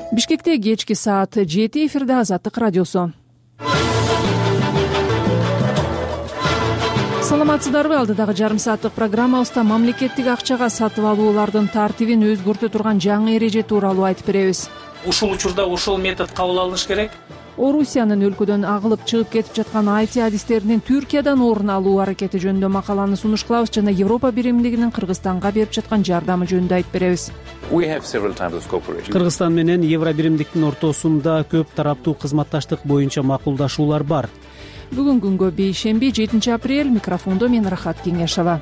Бишкекте кечки саат 7 эфирде Азаттык радиосу. Саламатсыздарбы? Алдыдагы жарым сааттык программабызда мамлекеттик акчага сатып алуулардын тартибин өзгөртө турган жаңы эреже тууралуу айтып беребиз. Ушул учурда ошол метод кабыл алыныш керек. Орусиянын өлкөдөн агылып чыгып кетип жаткан IT адистеринин Түркиядан орун алуу аракети жөнүндө макаланы сунуш кылабыз жана Европа биримдигинин Кыргызстанга берип жаткан жардамы жөнүндө айтып беребиз. Кыргызстан менен Евро биримдиктин ортосунда көп тараптуу кызматташтык боюнча макулдашуулар бар. Бүгүн күнгө бейшемби 7 апрель, микрофондо мен Рахат Кеңешова.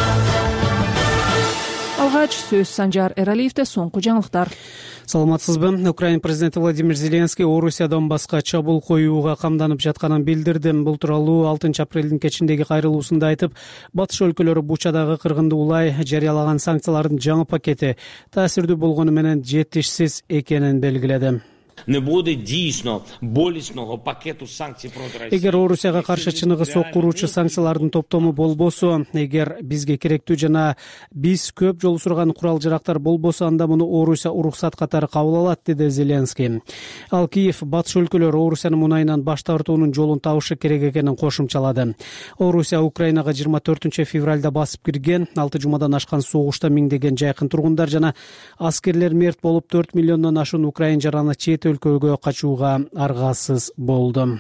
Алгач сөз Санжар Эралиевде, соңку жаңылыктар. Саламатсызбы? Украина президенти Владимир Зеленский Орусия Донбасска чабуул коюуга камданып жатканын билдирди. Бул тууралуу 6 апрелдин кечиндеги кайрылуусунда айтып, батыш өлкөлөрү Бучадагы кыргынды улай жарыялаган санкциялардын жаңы пакети таасирдүү болгону менен жетишсиз экенин белгиледи. Не буде дійсно болісного пакету санкцій проти Росії. Эгер Орусияга каршы чыныгы соккуруучу санкциялардын топтому болбосо, эгер бизге керектүү жана биз көп жолу сурган курал-жарактар болбосо, анда муну Орусия уруксат катары кабыл алат, деди Зеленский. Ал Киев батыш өлкөлөр Орусиянын мунайынан баш тартуунун жолун табышы керек экенин кошумчалады. Орусия Украинага 24 февралда басып кирген, 6 жумадан ашкан согушта миңдеген жайкын тургундар жана аскерлер мерт болуп 4 миллиондон ашуун украин жараны чет өлкөгө качууга аргасыз болду.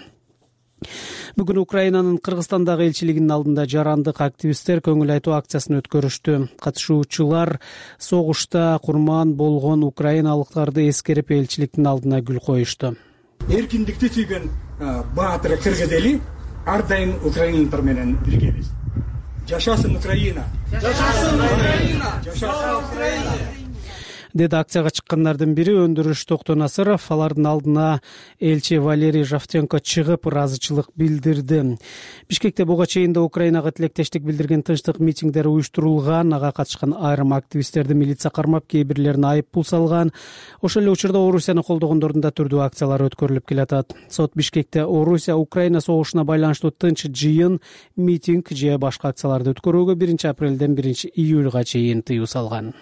Бүгүн Украинанын Кыргызстандагы элчилигинин алдында жарандык активисттер көңүл айтуу акциясын өткөрүштү. Катышуучулар согушта курман болгон украиналыктарды эскерип элчиликтин алдына гүл коюшту. Эркиндикти сүйгөн баатыр кыргыз эли ар дайым украиналар менен биргебиз. Жашасын Украина! Жашасын Украина! Жашасын Украина! Деди акцияга чыккандардын бири Өндүрүш Токтонасыров. Алардын алдына элчи Валерий Жавтенко чыгып ыраазычылык билдирди. Бишкекте буга чейин да Украинага тилектештик билдирген тынчтык митингдер уюштурулган, ага катышкан айрым активисттерди милиция кармап, кээ бирлерин айыппул салган. Ошол эле учурда Орусияны колдогондордун да түрдүү акциялары өткөрүлүп келатат. Сот Бишкекте Орусия Украина согушуна байланыштуу тынч жыйын, митинг же башка акцияларды өткөрүүгө 1 апрелден 1 июлга чейин тыюу салган.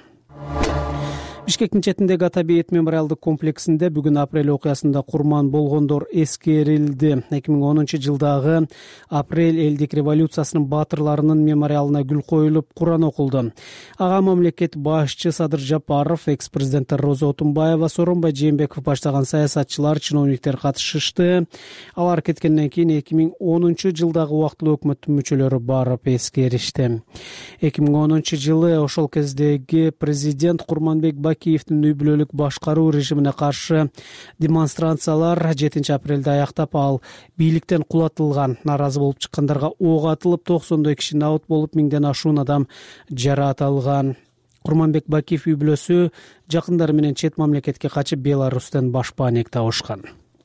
Бишкектин четиндеги Атабиет мемориалдык комплексинде бүгүн апрель окуясында курман болгондор эскерилди. 2010 жылдагы апрель элдик революциясынын баатырларынын мемориалына гүл коюлуп, Куран окулду. Ага мамлекет башчы Садыр Жапаров, экс-президент Роза Отунбаева, Сооронбай Жээнбеков баштаган саясатчылар, чиновниктер катышышты. Алар кеткенден кийин 2010 жылдагы убактылуу өкмөттүн мүчөлөрү барып эскеришти. 2010 жылы ошол кездеги президент Курманбек Бакиевдин үй бүлөлүк башкаруу режимине каршы демонстрациялар 7 апрелде аяктап, ал бийликтен кулатылган. Наразы болуп чыккандарга ок атылып, 90 киши наут болуп, 1000ден ашуун адам жараат алган. Курманбек Бакиев үй бүлөсү жакындары менен чет мамлекетке качып, Беларустан башпаанек табышкан.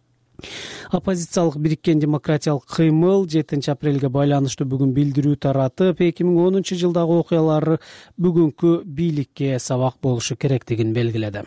Оппозициялык бириккен демократиялык кыймыл 7 апрелге байланыштуу бүгүн билдирүү таратып, 2010 жылдагы окуялар бүгүнкү бийликке сабак болушу керектигин белгиледи.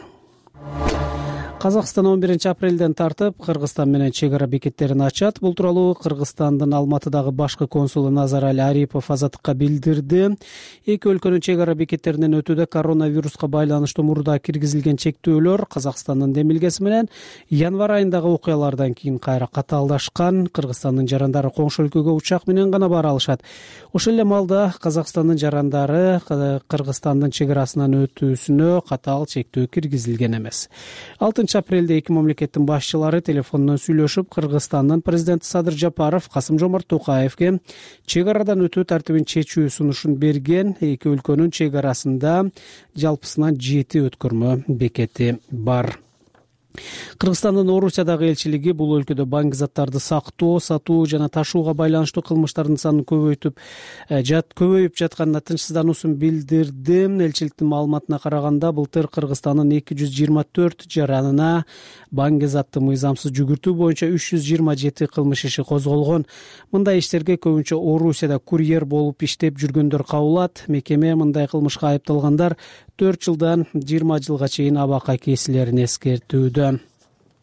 Казакстан 11 апрелден тартып Кыргызстан менен чек ара бекеттерин ачат. Бул тууралуу Кыргызстандын Алматыдагы башкы консулу Назарали Арипов Азаттыкка билдирди. Эки өлкөнүн чек ара бекеттеринен өтүүдө коронавируска байланыштуу мурда киргизилген чектөөлөр Казакстандын демилгеси менен январь айындагы окуялардан кийин кайра катаалдашкан. Кыргызстандын жарандары коңшу өлкөгө учак менен гана бара алышат. Ошол эле маалда Казакстандын жарандары Кыргызстандын чек арасынан өтүүсүнө катаал чектөө киргизилген эмес. 6 апрелде эки мамлекеттин башчылары телефондон сүйлөшүп, Кыргызстандын президенти Садыр Жапаров Касым-Жомарт Токаевге чек арадан өтүү тартибин чечүү сунушун берген. Эки өлкөнүн чек арасында жалпысынан 7 өткөрмө бекети бар. Кыргызстандын Орусиядагы элчилиги бул өлкөдө банк заттарды сактоо, сатуу жана ташууга байланыштуу кылмыштардын санын көбөйүп жатканына тынчсыздануусун билдирди. Элчиликтин маалыматына караганда, былтыр Кыргызстандын 224 жаранына банк затты мыйзамсыз жүгүртүү боюнча 327 кылмыш иши козголгон. Мындай иштерге көбүнчө Орусияда курьер болуп иштеп жүргөндөр кабылат. Мекеме мындай кылмышка айыпталгандар 4 жылдан 20 жылга чейин абакка кесилерин эскертүүдө.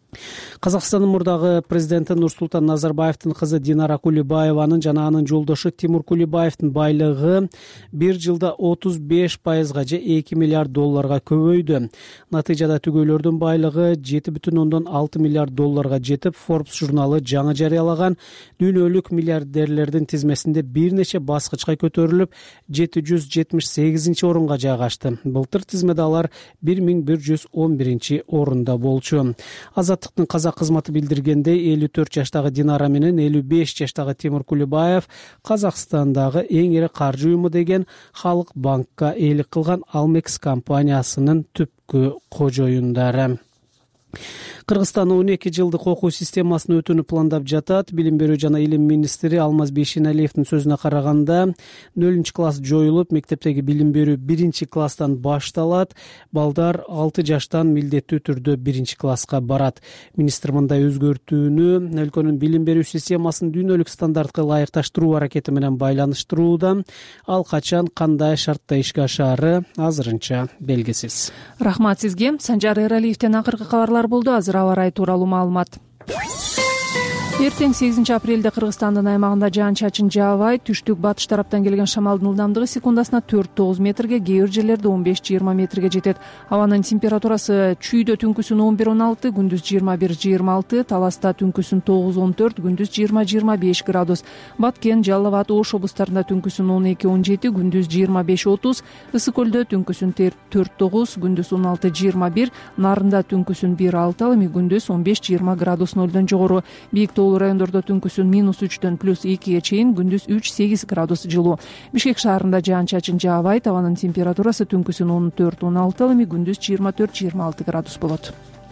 Казакстандын мурдагы президенти Нурсултан Назарбаевдин кызы Динара Кулибаеванын жана анын жолдошу Тимур Кулибаевдин байлыгы бир жылда 35%га же $2 миллиард көбөйдү. Натыйжада түгөйлөрдүн байлыгы $7,6 миллиард жетип, Forbes журналы жаңы жарыялаган дүйнөлүк миллиардерлердин тизмесинде бир нече баскычка көтөрүлүп, 778-орунга жайгашты. Былтыр тизмеде алар 1111 орунда болчу. Азаттыктын казак кызматы билдиргендей, 54 жаштагы Динара менен 55 жаштагы Тимур Кулибаев Казакстандагы эң ири каржы уюму деген Халык банкка ээлик кылган Almex компаниясынын түпкү кожоюндары. Кыргызстан 12 жылдык окуу системасын өтүүнү пландап жатат. Билим берүү жана илим министри Алмаз Бейшеналиевдин сөзүнө караганда, 0-класс жоюлуп, мектептеги билим берүү 1-класстан башталат. Балдар 6 жаштан милдеттүү түрдө 1-класска барат. Министр мындай өзгөртүүнү өлкөнүн билим берүү системасын дүйнөлүк стандартка ылайыкташтыруу аракети менен байланыштырууда. Ал качан, кандай шартта ишке ашаары азырынча белгисиз. Рахмат сизге. Санжар Эралиевден акыркы кабарлар болду. Азыр аба ырайы тууралуу маалымат. Эртең 8 апрелде Кыргызстандын аймагында жаан-чачын жаабайт. Түштүк батыш тараптан келген шамалдын ылдамдыгы секундасына 4-9 метрге, кээ бир жерлерде 15-20 метрге жетет. Абанын температурасы чүйдө түнкүсүн 11-16, күндүз 21-26, Таласта түнкүсүн 9-14, күндүз 20-25 градус. Баткен, Жалал Абад, Ош облустарында түнкүсүн 12-17, күндүз 25-30, Ысык Көлдө түнкүсүн 4-9, күндүз 16-21, Нарында түнкүсүн 1-6, ал эми күндүз 15-20 градус нөлдөн жогору. Бийик райондордо түнкүсүн -3-төн +2 чейин, күндүз 3-8 градус жылуу. Бишкек шаарында жаан-чачын жаабайт. Абанын температурасы түнкүсүн 14-16, ал эми күндүз 24-26 градус болот.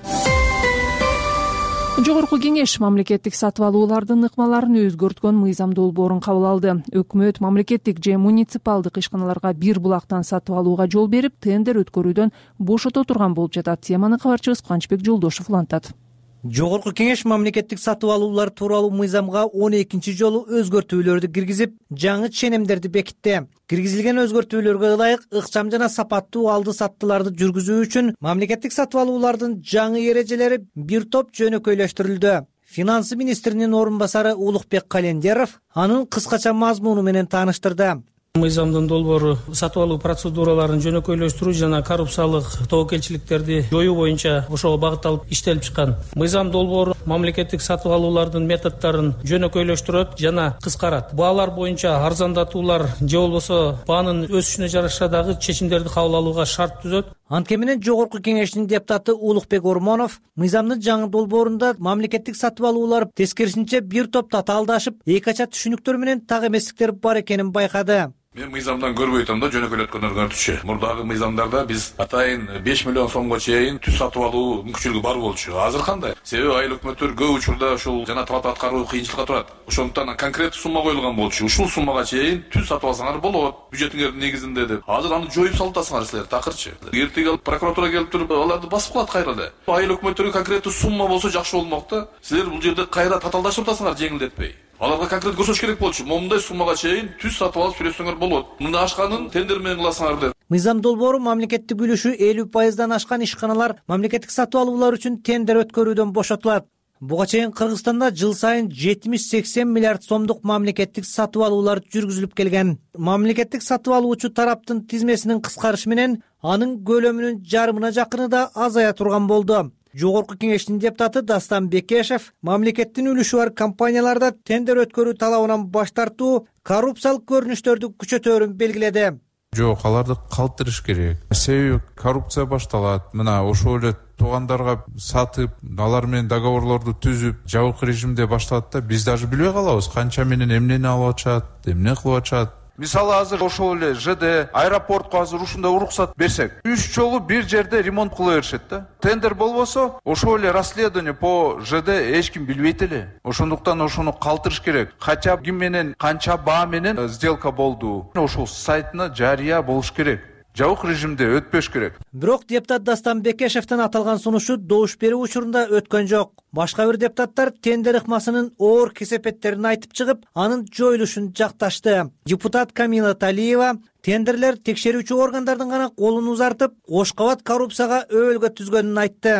Жогорку кеңеш мамлекеттик сатып алуулардын ыкмаларын өзгөрткөн мыйзам долбоорун кабыл алды. Өкмөт мамлекеттик же муниципалдык ишканаларга бир булактан сатып алууга жол берип, тендер өткөрүүдөн бошото турган болуп жатат. Теманы кабарчыбыз Канчбек Жолдошов улантат. Жогорку кеңеш мамлекеттик сатып алуулар тууралуу мыйзамга 12-чи жолу өзгөртүүлөрдү киргизип, жаңы ченемдерди бекитти. Киргизилген өзгөртүүлөргө ылайык ыкчам жана сапаттуу алды-саттыларды жүргүзүү үчүн мамлекеттик сатып алуулардын жаңы эрежелери бир топ жөнөкөйлөштүрүлдү. Финансы министринин орун басары Улукбек Календеров анын кыскача мазмуну менен тааныштырды. Мыйзамдын долбоору сатып алуу процедураларын жөнөкөйлөштүрүү жана коррупциялык тобокелчиликтерди жоюу боюнча ошого багытталып иштелип чыккан. Мыйзам долбоору мамлекеттик сатып алуулардын методдорун жөнөкөйлөштүрөт жана кыскарат. Баалар боюнча арзандатуулар же болбосо баанын өсүшүнө жараша дагы чечимдерди кабыл алууга шарт түзөт. Анткени менен жогорку кеңештин депутаты Улукбек Ормонов мыйзамдын жаңы долбоорунда мамлекеттик сатып алуулар тескерисинче бир топ татаалдашып, эки ача түшүнүктөр менен так эместиктер бар экенин байкады. Мен мыйзамдан көрбөй атам да жөнөкөйлөткөндөргө өтүчү. Мурдагы мыйзамдарда биз атайын 5 миллион сомго чейин түз сатып алуу мүмкүнчүлүгү бар болчу. Азыр кандай? Себеби айыл өкмөттөр көп учурда ушул жана талап аткаруу кыйынчылыкка турат. Ошондуктан конкреттүү сумма коюлган болчу. Ушул суммага чейин түз сатып алсаңар болот, бюджетиңердин негизинде деп. Азыр аны жоюп салатасыңар силер такырчы. Эртең прокуратура келип туруп аларды басып калат кайра эле. Айыл өкмөттөргө конкреттүү сумма болсо жакшы болмок да. Силер бул жерде кайра татаалдашып атасыңар жеңилдетпей. Аларга конкрет көрсөтүш керек болчу. Момундай суммага чейин түз сатып алып сүрөсөңөр болот. Мында ашканын тендер менен кыласыңар деп. Мыйзам долбоору мамлекеттик үлүшү 50%дан ашкан ишканалар мамлекеттик сатып алуулар үчүн тендер өткөрүүдөн бошотулат. Буга чейин Кыргызстанда жыл сайын 70-80 миллиард сомдук мамлекеттик сатып алуулар жүргүзүлүп келген. Мамлекеттик сатып алуучу тараптын тизмесинин кыскарышы менен анын көлөмүнүн жарымына жакыны да азая турган болду. Жогорку кеңештин депутаты Дастан Бекешев мамлекеттин үлүшү бар компанияларда тендер өткөрүү талабынан баш тартуу коррупциялык көрүнүштөрдү күчөтөөрүн белгиледи. Жок, аларды калтырыш керек. Себеби коррупция башталат. Мына ошол эле туугандарга сатып, алар менен договорлорду түзүп, жабык режимде башталат да биз даже билбей калабыз канча менен эмнени алып атышат, эмне кылып атышат. Мисалы азыр ошол эле ЖД аэропортко азыр ушундай уруксат берсек, 3 жолу бир жерде ремонт кыла беришет да. Тендер болбосо, ошол эле расследование по ЖД эч ким билбейт эле. Ошондуктан ошону калтырыш керек. Кача ким менен, канча баа менен сделка болду. Ошол сайтына жарыя болуш керек. Жабык режимде өтпөш керек. Бирок депутат Дастан Бекешевдин аталган сунушу добуш берүү учурунда өткөн жок. Башка бир депутаттар тендер ыкмасынын оор кесепеттерин айтып чыгып, анын жоюлушун жакташты. Депутат Камила Талиева тендерлер текшерүүчү органдардын гана колун узартып, кош кабат коррупцияга өбөлгө түзгөнүн айтты.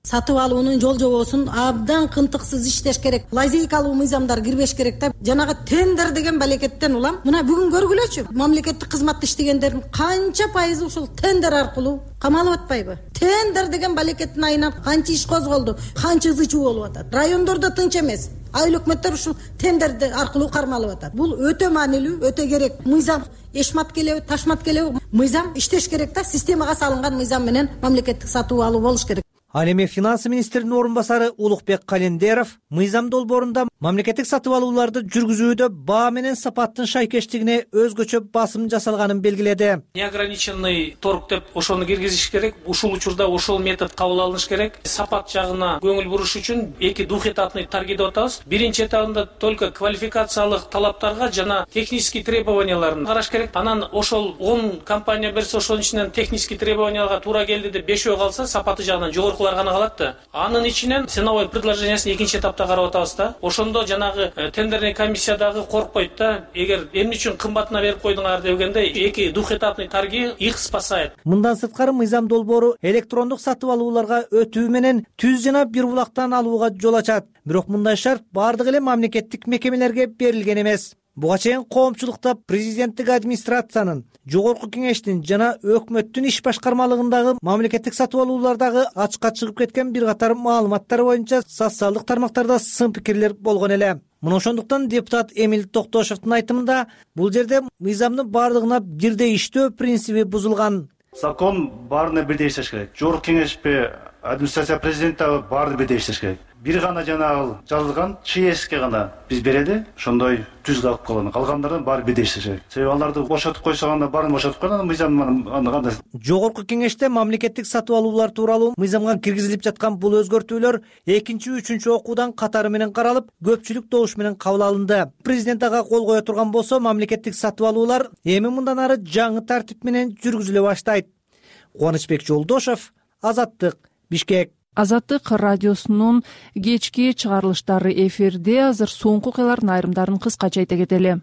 сатып алуунун жол жобосун абдан кынтыксыз иштеш керек. Лазейкалуу мыйзамдар кирбеш керек да. Жанагы тендер деген балекеттен улам. Мына бүгүн көргүлөчү. Мамлекеттик кызматты иштегендердин канча пайызы ушул тендер аркылуу камалып атпайбы? Тендер деген балекеттин айынан канча иш козголду, канча ызы чуу болуп атат. Райондордо тынч эмес. Айыл өкмөттөр ушул тендерди аркылуу кармалып атат. Бул өтө маанилүү, өтө керек. Мыйзам эшмат келеби, ташмат келеби, мыйзам иштеш керек да. Системага салынган мыйзам менен мамлекеттик сатып алуу болуш керек. Ал эми финансы министринин орун басары Улукбек Календеров мыйзам долбоорунда мамлекеттик сатып алууларды жүргүзүүдө баа менен сапаттын шайкештигине өзгөчө басым жасалганын белгиледи. Неограниченный торг деп ошону киргизиш керек. Ушул учурда ошол метод кабыл алыныш керек. Сапат жагына көңүл буруш үчүн эки двухэтапный торги деп атабыз. Биринчи этабында только квалификациялык талаптарга жана технический требованияларын караш керек. Анан ошол 10 компания берсе, ошонун ичинен технический требованияга туура келди деп 5 калса, сапаты жагынан жогорку гана калат да. Анын ичинен ценовой предложениясын экинчи этапта карап атабыз да. Ошондо жанагы тендерный комиссиядагы коркпойт да. Эгер эмне үчүн кымбатына берип койдуңар дегенде эки двухэтапный торги их спасает. Мындан сырткары мыйзам долбоору электрондук сатып алууларга өтүү менен түз жана бир булактан алууга жол ачат. Бирок мындай шарт бардык эле мамлекеттик мекемелерге берилген эмес. Буга чейин коомчулукта президенттик администрациянын, жогорку кеңештин жана өкмөттүн иш башкармалыгындагы мамлекеттик сатып алуулардагы ачыкка чыгып кеткен бир катар маалыматтар боюнча социалдык тармактарда сын пикирлер болгон эле. Мына ошондуктан депутат Эмил Токтошевдун айтымында бул жерде мыйзамдын бардыгына бирдей иштөө принциби бузулган. Закон баарына бирдей иштеш керек. Жогорку кеңешпи, администрация президенттаы баары бирдей иштеш керек. Бир гана жанагы жазылган ЧСК гана биз берели, ошондой түз калып калган. Калгандардан баары бирдей иштеш керек. Себеби аларды бошотуп койсоганда баарын бошотуп койгон, мыйзам аны. Жогорку кеңеште мамлекеттик сатып алуулар тууралуу мыйзамга киргизилип жаткан бул өзгөртүүлөр экинчи, үчүнчү окуудан катары менен каралып, көпчүлүк добуш менен кабыл алынды. Президент ага кол кое турган болсо, мамлекеттик сатып алуулар эми мындан ары жаңы тартип менен жүргүзүлө баштайт. Кубанычбек Жолдошев, Азаттык, Бишкек. Азаттык радиосунун кечки чыгарылыштары эфирде. Азыр соңку окуялардын айрымдарын кыскача айта кетели.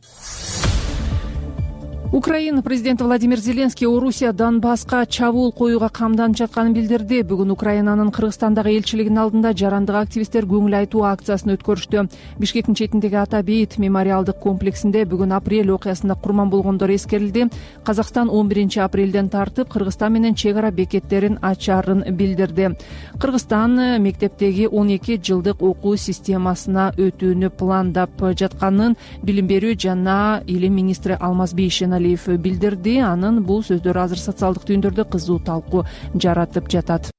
Украина президенти Владимир Зеленский Орусия Донбасска чабуул коюуга камданып жатканын билдирди. Бүгүн Украинанын Кыргызстандагы элчилигинин алдында жарандык активисттер көңүл айтуу акциясын өткөрүштү. Бишкектин четиндеги Ата Бейит мемориалдык комплексинде бүгүн апрель окуясында курман болгондор эскерилди. Казакстан 11 апрелден тартып Кыргызстан менен чек ара бекеттерин ачарын билдирди. Кыргызстан мектептеги 12 жылдык окуу системасына өтүүнү пландап жатканын билим берүү жана илим министри Алмаз Бейшеналиев билдирди. Анын бул сөздөрү азыр социалдык түйүндөрдө кызуу талкуу жаратып жатат.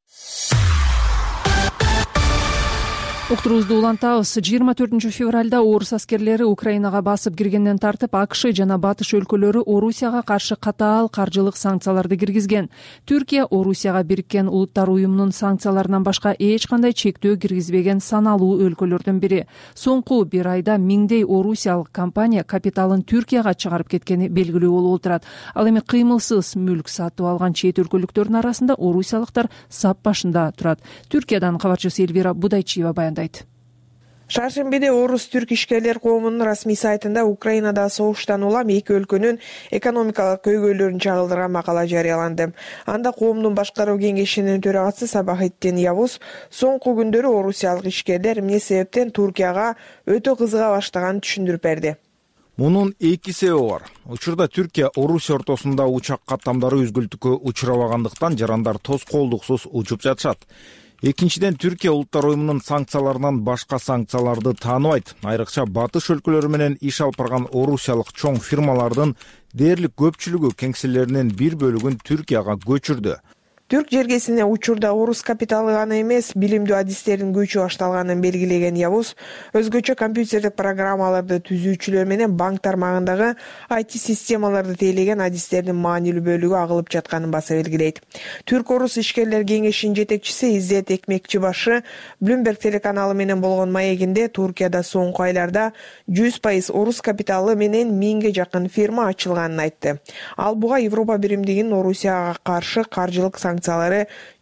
Уктуруубузду улантабыз. 24 февралда орус аскерлери Украинага басып киргенден тартып АКШ жана Батыш өлкөлөрү Орусияга каршы катаал каржылык санкцияларды киргизген. Түркия Орусияга Бириккен Улуттар уюмунун санкцияларынан башка эч кандай чектөө киргизбеген саналуу өлкөлөрдүн бири. Соңку бир айда миңдей орусиялык компания капиталын Түркияга чыгарып кеткени белгилүү болуп отурат. Ал эми кыймылсыз мүлк сатып алган чет өлкөлүктөрдүн арасында орусиялыктар сап башында турат. Түркиядан кабарчысы Эльвира Будайчиева баяндайт. Шаршембиде орус-түрк ишкерлер коомунун расмий сайтында Украинада согуштан улам эки өлкөнүн экономикалык көйгөйлөрүн чагылдырган макала жарыяланды. Анда коомдун башкаруу кеңешинин төрагасы Сабахеттин Явуз соңку күндөрү орусиялык ишкерлер эмне себептен Туркияга өтө кызыга баштаганын түшүндүрүп берди. Мунун эки себеби бар. Учурда Түркия Орусия ортосунда учак каттамдары үзгүлтүккө учурабагандыктан жарандар тоскоолдуксуз учуп жатышат. Экинчиден, Түркия Улуттар уюмунун санкцияларынан башка санкцияларды тааныбайт. Айрыкча Батыш өлкөлөрү менен иш алып барган орусиялык чоң фирмалардын дээрлик көпчүлүгү кеңселеринин бир бөлүгүн Түркияга көчүрдү. Түрк жергесине учурда орус капиталы гана эмес, билимдүү адистердин көчү башталганын белгилеген Явуз, өзгөчө компьютердик программаларды түзүүчүлөр менен банк тармагындагы IT системаларды тейлеген адистердин маанилүү бөлүгү агылып жатканын баса белгилейт. Түрк-орус ишкерлер кеңешинин жетекчиси Иззет Экмекчибашы Bloomberg телеканалы менен болгон маегинде Туркияда соңку айларда 100% орус капиталы менен 1000ге жакын фирма ачылганын айтты. Ал буга Европа биримдигинин Орусияга каршы каржылык санкциялары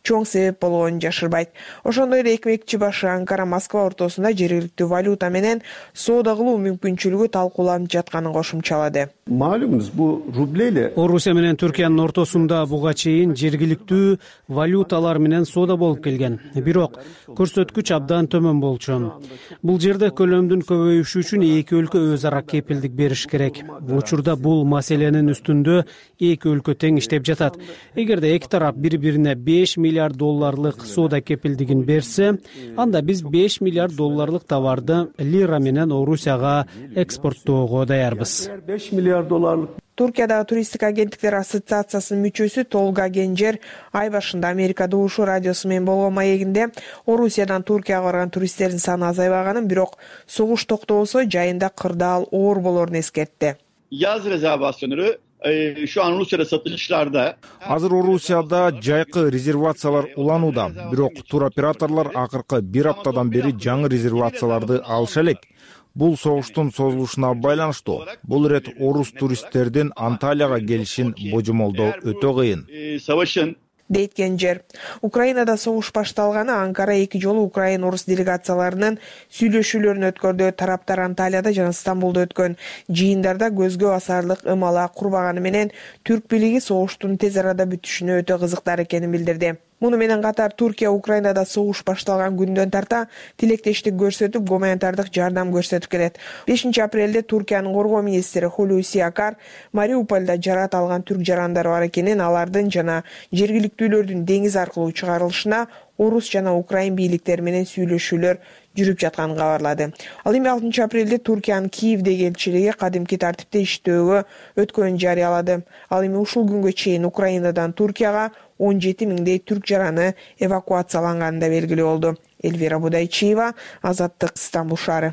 чоң себеп болгонун жашырбайт. Ошондой эле экмекчи башы Анкара Москва ортосунда жергиликтүү валюта менен соода кылуу мүмкүнчүлүгү талкууланып жатканын кошумчалады. Малумуңуз, бул рублейле Орусия менен Түркиянын ортосунда буга чейин жергиликтүү валюталар менен соода болуп келген. Бирок көрсөткүч абдан төмөн болчу. Бул жерде көлөмдүн көбөйүшү үчүн эки өлкө өз ара кепилдик бериш керек. Учурда бул маселенин үстүндө эки өлкө тең иштеп жатат. Эгерде эки тарап бири-бирине 5 миллиард долларлык соода кепилдигин берсе, анда биз 5 миллиард долларлык товарды лира менен Орусияга экспорттоого даярбыз. 5 миллиард долларлык. Туркиядагы туристтик агенттиктер ассоциациясынын мүчөсү Толга Генжер ай башында Америка Добушу радиосу менен болгон маегинде Орусиядан Туркияга барган туристтердин саны азайбаганын, бирок согуш токтобосо жайында кырдаал оор болорун эскертти. Yaz rezervasyonları şu an Rusya'da satışlarda. Азыр Орусияда жайкы резервациялар уланууда, бирок туроператорлор акыркы бир аптадан бери жаңы резервацияларды алыша элек. Бул согуштун созулушуна байланыштуу. Бул ирет орус туристтердин Анталияга келишин божомолдоо өтө кыйын. Дейт Генжер. Украинада согуш башталганы Анкара эки жолу Украин-орус делегацияларынын сүйлөшүүлөрүн өткөрдү. Тараптар Анталияда жана Стамбулда өткөн жыйындарда көзгө басарлык ымала курбаганы менен түрк бийлиги согуштун тез арада бүтүшүнө өтө кызыктар экенин билдирди. Муну менен катар Туркия Украинада согуш башталган күндөн тарта тилектештик көрсөтүп, гуманитардык жардам көрсөтүп келет. 5 апрелде Туркиянын коргоо министри Хулуси Акар Мариупольда жарат алган түрк жарандары бар экенин, алардын жана жергиликтүүлөрдүн деңиз аркылуу чыгарылышына орус жана украин бийликтери менен сүйлөшүүлөр жүрүп жатканын кабарлады. Ал эми 6 апрелде Туркиянын Киевдеги элчилиги кадимки тартипте иштөөгө өткөнүн жарыялады. Ал эми ушул күнгө чейин Украинадан Туркияга 17 миңдей түрк жараны эвакуацияланганы да белгилүү болду. Эльвира Будайчиева, Азаттык, Стамбул шаары.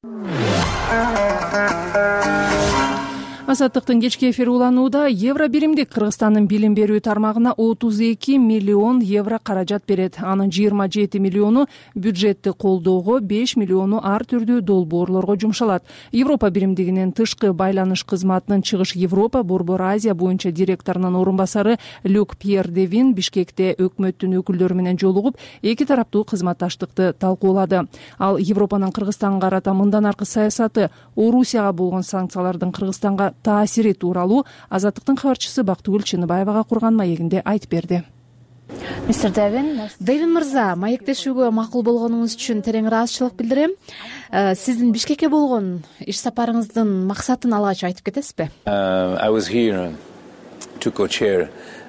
Азаттыктын кечки эфири уланууда. Евро биримдик Кыргызстандын билим берүү тармагына 32 миллион евро каражат берет. Анын 27 миллиону бюджетти колдоого, 5 миллиону ар түрдүү долбоорлорго жумшалат. Европа биримдигинин тышкы байланыш кызматынын Чыгыш Европа, Борбор Азия боюнча директорунун орун басары Люк Пьер Девин Бишкекте өкмөттүн өкүлдөрү менен жолугуп, эки тараптуу кызматташтыкты талкуулады. Ал Европанын Кыргызстанга карата мындан аркы саясаты, Орусияга болгон санкциялардын Кыргызстанга таасири тууралуу Азаттыктын кабарчысы Бактыгүл Чыныбаевага курган маегинде айтып берди. Мистер Девин мырза, маектешүүгө макул болгонуңуз үчүн терең ыраазычылык билдирем. Сиздин Бишкекке болгон иш сапарыңыздын максатын алгач айтып кетесизби? I was here to co-chair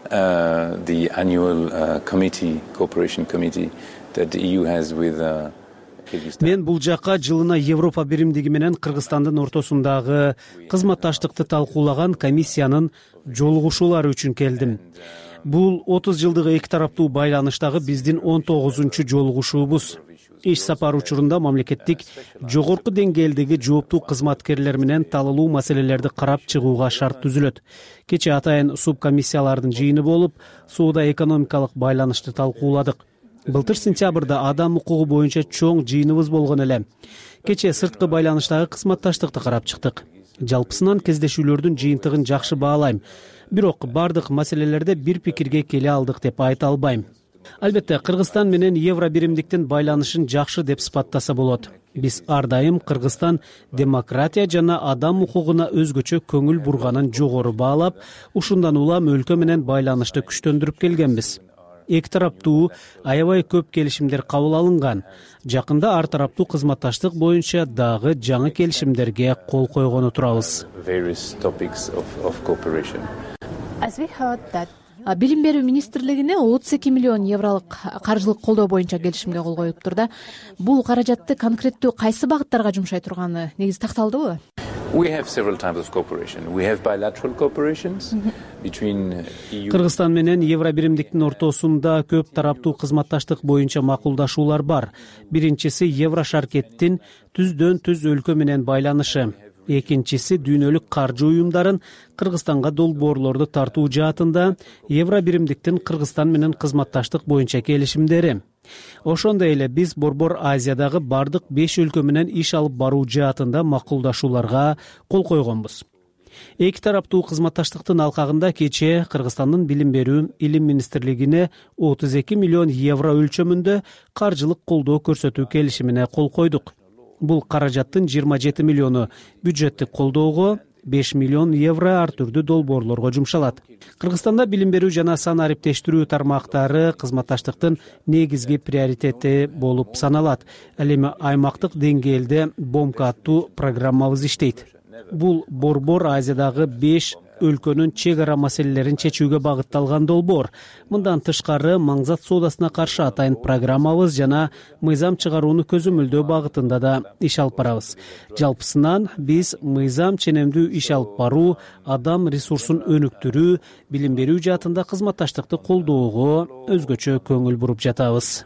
the annual cooperation committee that the EU has with Мен бул жакка жылына Европа биримдиги менен Кыргызстандын ортосундагы кызматташтыкты талкуулаган комиссиянын жолугушуулары үчүн келдим. Бул 30 жылдык эки тараптуу байланыштагы биздин 19-чу жолугушуубуз. Иш сапар учурунда мамлекеттик жогорку деңгээлдеги жооптуу кызматкерлер менен талалуу маселелерди карап чыгууга шарт түзүлөт. Кечээ атайын субкомиссиялардын жыйыны болуп, соода экономикалык байланышты талкууладык. Былтыр сентябрда адам укугу боюнча чоң жыйыныбыз болгон эле. Кечээ сырткы байланыштагы кызматташтыкты карап чыктык. Жалпысынан кездешүүлөрдүн жыйынтыгын жакшы баалайм. Бирок бардык маселелерде бир пикирге келе алдык деп айта албайм. Албетте, Кыргызстан менен евро биримдиктин байланышын жакшы деп сыпаттаса болот. Биз ар дайым Кыргызстан демократия жана адам укугуна өзгөчө көңүл бурганын жогору баалап, ушундан улам өлкө менен байланышты күчтөндүрүп келгенбиз. Эки тараптуу аябай көп келишимдер кабыл алынган. Жакында ар тараптуу кызматташтык боюнча дагы жаңы келишимдерге кол койгону турабыз. Билим берүү министрлигине 32 миллион евролук каржылык колдоо боюнча келишимге кол коюлуптур да. Бул каражатты конкреттүү кайсы багыттарга жумшай турганы негизи такталдыбы? We have several types of cooperation. We have bilateral cooperations between EU. Кыргызстан менен евро биримдиктин ортосунда көп тараптуу кызматташтык боюнча макулдашуулар бар. Биринчиси Еврошаркеттин түздөн түз өлкө менен байланышы. Экинчиси дүйнөлүк каржы уюмдарын Кыргызстанга долбоорлорду тартуу жаатында евро биримдиктин Кыргызстан менен кызматташтык боюнча келишимдери. Ошондой эле биз Борбор Азиядагы бардык 5 өлкө менен иш алып баруу жаатында макулдашууларга кол койгонбуз. Эки тараптуу кызматташтыктын алкагында кечээ Кыргызстандын Билим берүү Илим министрлигине 32 миллион евро өлчөмүндө каржылык колдоо көрсөтүү келишимине кол койдук. Бул каражаттын 27 миллиону бюджеттик колдоого, 5 миллион евро ар түрдүү долбоорлорго жумшалат. Кыргызстанда билим берүү жана сан ариптештирүү тармактары кызматташтыктын негизги приоритети болуп саналат. Ал эми аймактык деңгээлде БОМК аттуу программабыз иштейт. Бул борбор Азиядагы 5 өлкөнүн чек ара маселелерин чечүүгө багытталган долбоор. Мындан тышкары маңзат соодасына каршы атайын программабыз жана мыйзам чыгарууну көзөмөлдөө багытында да иш алып барабыз. Жалпысынан биз мыйзам ченемдүү иш алып баруу, адам ресурсун өнүктүрүү, билим берүү жаатында кызматташтыкты колдоого өзгөчө көңүл буруп жатабыз.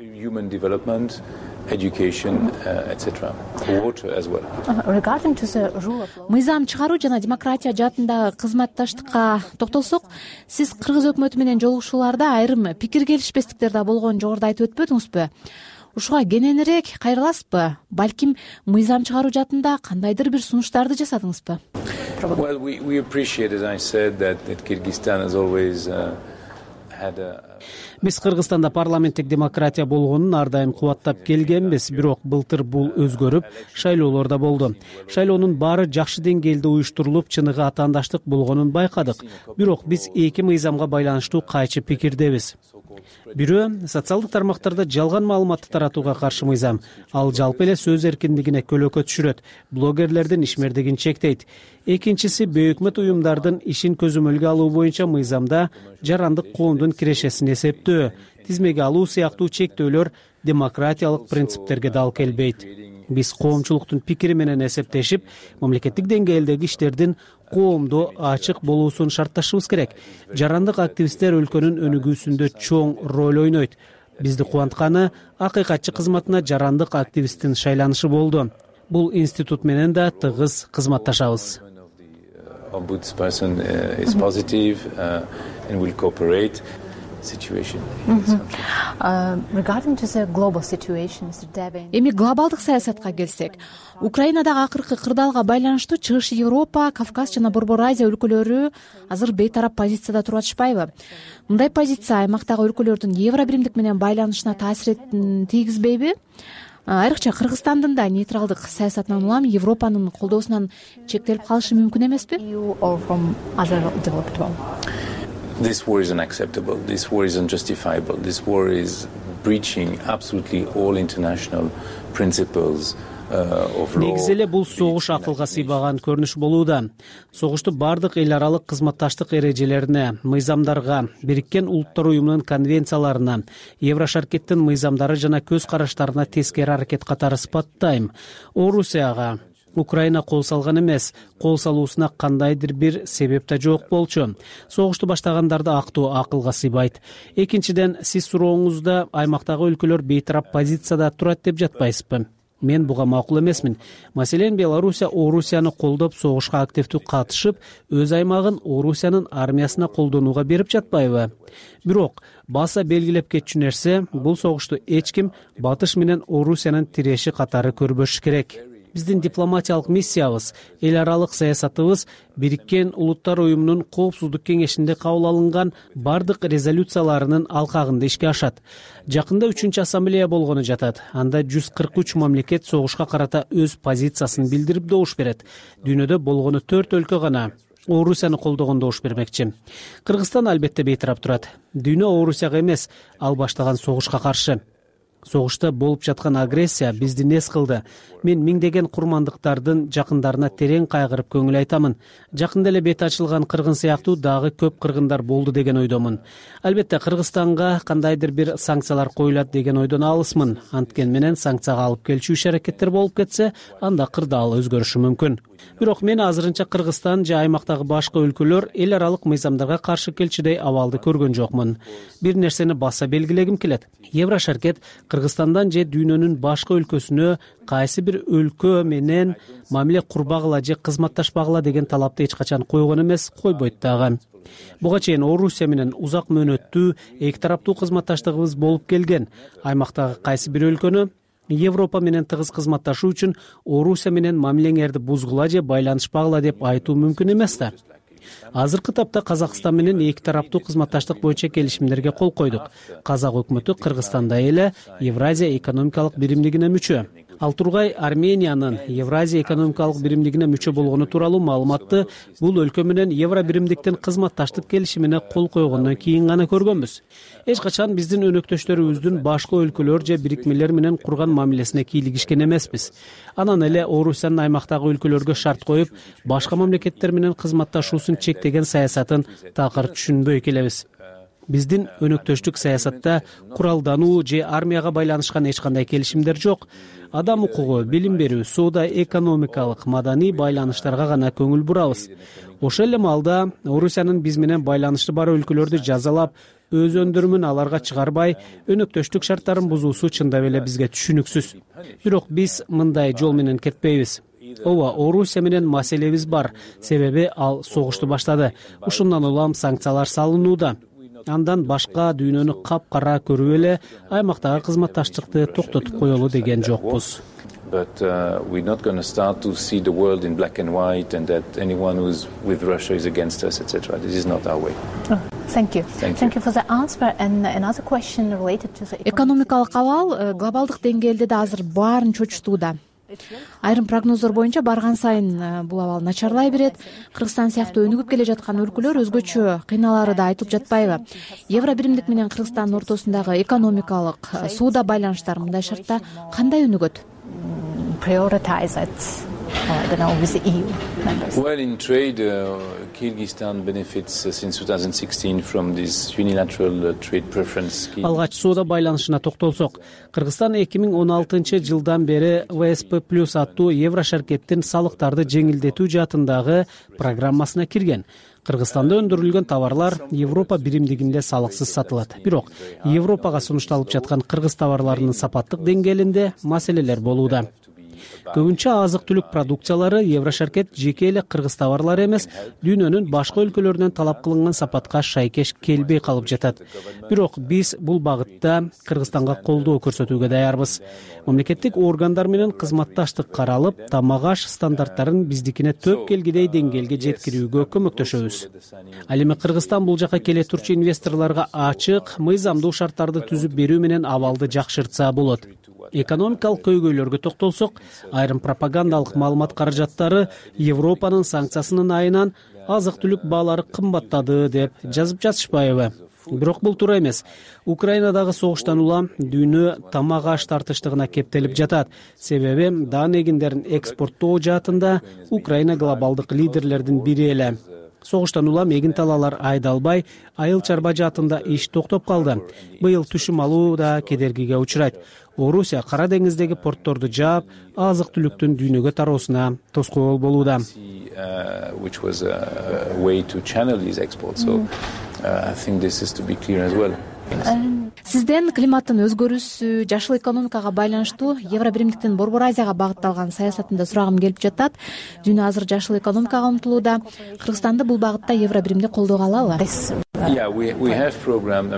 Education, etc. Water as well. Regarding to the rule of law. Мыйзам чыгаруу жана демократия жаатындагы кызматташтыкка токтолсок, сиз Кыргыз өкмөтү менен жолугушууларда айрым пикир келишпестиктер да болгонун жогоруда айтып өтпөдүңүзбү? Ушуга кененирээк кайрыласызбы? Балким мыйзам чыгаруу жаатында кандайдыр бир сунуштарды жасадыңызбы? Well, we appreciate, as I said, that Kyrgyzstan has always had a Биз Кыргызстанда парламенттик демократия болгонун ар дайым кубаттап келгенбиз, бирок былтыр бул өзгөрүп, шайлоолор да болду. Шайлоонун баары жакшы деңгээлде уюштурулуп, чыныгы атаандаштык болгонун байкадык. Бирок биз эки мыйзамга байланыштуу кайчы пикирдебиз. Бирөө социалдык тармактарда жалган маалыматты таратууга каршы мыйзам. Ал жалпы эле сөз эркиндигине көлөкө түшүрөт, блогерлердин ишмердигин чектейт. Экинчиси бейөкмөт уюмдардын ишин көзөмөлгө алуу боюнча мыйзамда жарандык коомдун кирешесин эсептөө, тизмеге алуу сыяктуу чектөөлөр демократиялык принциптерге дал келбейт. Биз коомчулуктун пикири менен эсептешип, мамлекеттик деңгээлдеги иштердин коомдо ачык болуусун шартташыбыз керек. Жарандык активисттер өлкөнүн өнүгүүсүндө чоң роль ойнойт. Бизди кубантканы акыйкатчы кызматына жарандык активисттин шайланышы болду. Бул институт менен да тыгыз кызматташабыз. Ombudsperson is positive and will cooperate. Regarding to the global situation, Mr. Devin. Эми глобалдык саясатка келсек, Украинадагы акыркы кырдаалга байланыштуу Чыгыш Европа, Кавказ жана Борбор Азия өлкөлөрү азыр бейтарап позицияда туруп атышпайбы? Мындай позиция аймактагы өлкөлөрдүн евро биримдик менен байланышына таасир тийгизбейби? Айрыкча Кыргызстандын да нейтралдык саясатынан улам Европанын колдоосунан чектелип калышы мүмкүн эмеспи? This war is unacceptable. This war is unjustifiable. This war is breaching absolutely all international principles of law. Негизи эле бул согуш акылга сыйбаган көрүнүш болууда. Согушту бардык эл аралык кызматташтык эрежелерине, мыйзамдарга, Бириккен Улуттар уюмунун конвенцияларына, Еврошаркеттин мыйзамдары жана көз караштарына тескери аракет катары сыпаттайм. Орусияга Украина кол салган эмес, кол салуусуна кандайдыр бир себеп да жок болчу. Согушту баштагандарды актоо акылга сыйбайт. Экинчиден, сиз сурооңузда аймактагы өлкөлөр бейтарап позицияда турат деп жатпайсызбы? Мен буга макул эмесмин. Маселен, Белоруссия Орусияны колдоп, согушка активдүү катышып, өз аймагын Орусиянын армиясына колдонууга берип жатпайбы? Бирок баса белгилеп кетчү нерсе, бул согушту эч ким Батыш менен Орусиянын тиреши катары көрбөш керек. Биздин дипломатиялык миссиябыз, эл аралык саясатыбыз Бириккен Улуттар уюмунун Коопсуздук кеңешинде кабыл алынган бардык резолюцияларынын алкагында ишке ашат. Жакында 3-чү ассамблея болгону жатат. Анда 143 мамлекет согушка карата өз позициясын билдирип добуш берет. Дүйнөдө болгону 4 өлкө гана Орусияны колдогон добуш бермекчи. Кыргызстан албетте бейтарап турат. Дүйнө Орусияга эмес, ал баштаган согушка каршы. Согушта болуп жаткан агрессия бизди нес кылды. Мен миңдеген курмандыктардын жакындарына терең кайгырып көңүл айтамын. Жакында эле бет ачылган кыргын сыяктуу дагы көп кыргындар болду деген ойдомун. Албетте Кыргызстанга кандайдыр бир санкциялар коюлат деген ойдон алысмын. Анткен менен санкцияга алып келчү иш-аракеттер болуп кетсе, анда кырдаал өзгөрүшү мүмкүн. Бирок мен азырынча Кыргызстан же аймактагы башка өлкөлөр эл аралык мыйзамдарга каршы келчүдөй абалды көргөн жокмун. Бир нерсени баса белгилегим келет. Еврошаркет Кыргызстандан же дүйнөнүн башка өлкөсүнө кайсы бир өлкө менен мамиле курбагыла же кызматташпагыла деген талапты эч качан койгон эмес, койбойт дагы. Буга чейин Орусия менен узак мөөнөттүү эки тараптуу кызматташтыгыбыз болуп келген. Аймактагы кайсы бир өлкөнү Европа менен тыгыз кызматташуу үчүн Орусия менен мамилеңерди бузгула же байланышпагыла деп айтуу мүмкүн эмес да. Азыркы тапта Казакстан менен эки тараптуу кызматташтык боюнча келишимдерге кол койдук. Казак өкмөтү Кыргызстанда эле Евразия экономикалык биримдигине мүчө. Ал тургай Армениянын Евразия экономикалык биримдигине мүчө болгону тууралуу маалыматты бул өлкө менен Евро биримдиктин кызматташтык келишимине кол койгондон кийин гана көргөнбүз. Эч качан биздин өнөктөштөрүбүздүн башка өлкөлөр же бирикмелер менен курган мамилесине кийлигишкен эмеспиз. Анан эле Орусиянын аймактагы өлкөлөргө шарт коюп, башка мамлекеттер менен кызматташуусун чектеген саясатын такыр түшүнбөй келебиз. Биздин өнөктөштүк саясатта куралдануу же армияга байланышкан эч кандай келишимдер жок. Адам укугу, билим берүү, соода, экономикалык, маданий байланыштарга гана көңүл бурабыз. Ошол эле маалда Орусиянын биз менен байланышты бар өлкөлөрдү жазалап, өз өндүрүмүн аларга чыгарбай, өнөктөштүк шарттарын бузуусу чындап эле бизге түшүнүксүз. Бирок биз мындай жол менен кетпейбиз. Ооба, Орусия менен маселебиз бар, себеби ал согушту баштады. Ушундан улам санкциялар салынууда. Андан башка дүйнөнү капкара көрүп эле аймактагы кызматташтыкты токтотуп коелу деген жокпуз. But we're not going to start to see the world in black and white and that anyone who's with Russia is against us, etc. This is not our way. Thank you. Thank you for the answer. And another question related to the экономикалык абал глобалдык деңгээлде да азыр баарын чочутууда. Айрым прогноздор боюнча барган сайын бул абал начарлай берет. Кыргызстан сыяктуу өнүгүп келе жаткан өлкөлөр өзгөчө кыйналары да айтылып жатпайбы? Евро биримдик менен Кыргызстандын ортосундагы экономикалык, соода байланыштар мындай шартта кандай өнүгөт? Prioritize it, with the EU members. Well, in trade, Kyrgyzstan benefits since 2016 from this unilateral trade preference scheme. Алгач соода байланышына токтолсок, Кыргызстан 2016-жылдан бери ВСП+ аттуу Евро шаркеттин салыктарды жеңилдетүү жаатындагы программасына кирген. Кыргызстанда өндүрүлгөн товарлар Европа биримдигинде салыксыз сатылат. Бирок Европага сунушталып жаткан кыргыз товарларынын сапаттык деңгээлинде маселелер болууда. Көбүнчө азык-түлүк продукциялары Еврошаркет жеке эле кыргыз товарлары эмес, дүйнөнүн башка өлкөлөрүнөн талап кылынган сапатка шайкеш келбей калып жатат. Бирок биз бул багытта Кыргызстанга колдоо көрсөтүүгө даярбыз. Мамлекеттик органдар менен кызматташтык каралып, тамак-аш стандарттарын биздикине төп келгидей деңгээлге жеткирүүгө көмөктөшөбүз. Ал эми Кыргызстан бул жака келе турчу инвесторлорго ачык, мыйзамдуу шарттарды түзүп берүү менен абалды жакшыртса болот. Экономикалык көйгөйлөргө токтолсок, айрым пропагандалык маалымат каражаттары Европанын санкциясынын айынан азык-түлүк баалары кымбаттады деп жазып жатышпайбы? Бирок бул туура эмес. Украинадагы согуштан улам дүйнө тамак-аш тартыштыгына кептелип жатат. Себеби дан эгиндерин экспорттоо жаатында Украина глобалдык лидерлердин бири эле. Согуштан улам эгин талаалар айдалбай, айыл чарба жаатында иш токтоп калды. Быйыл түшүм алуу да кедергиге учурайт. Орусия Кара деңиздеги портторду жаап, азык-түлүктүн дүйнөгө тароосуна тоскоол болууда. Which was a way to channel these exports. So I think this is to be clear as well. Сизден климаттын өзгөрүүсү, жашыл экономикага байланыштуу Евро биримдиктин Борбор Азияга багытталган саясатында сурагым келип жатат. Дүйнө азыр жашыл экономикага умтулууда. Кыргызстанды бул багытта Евро биримди колдоого алабы? Yeah, we have programmed,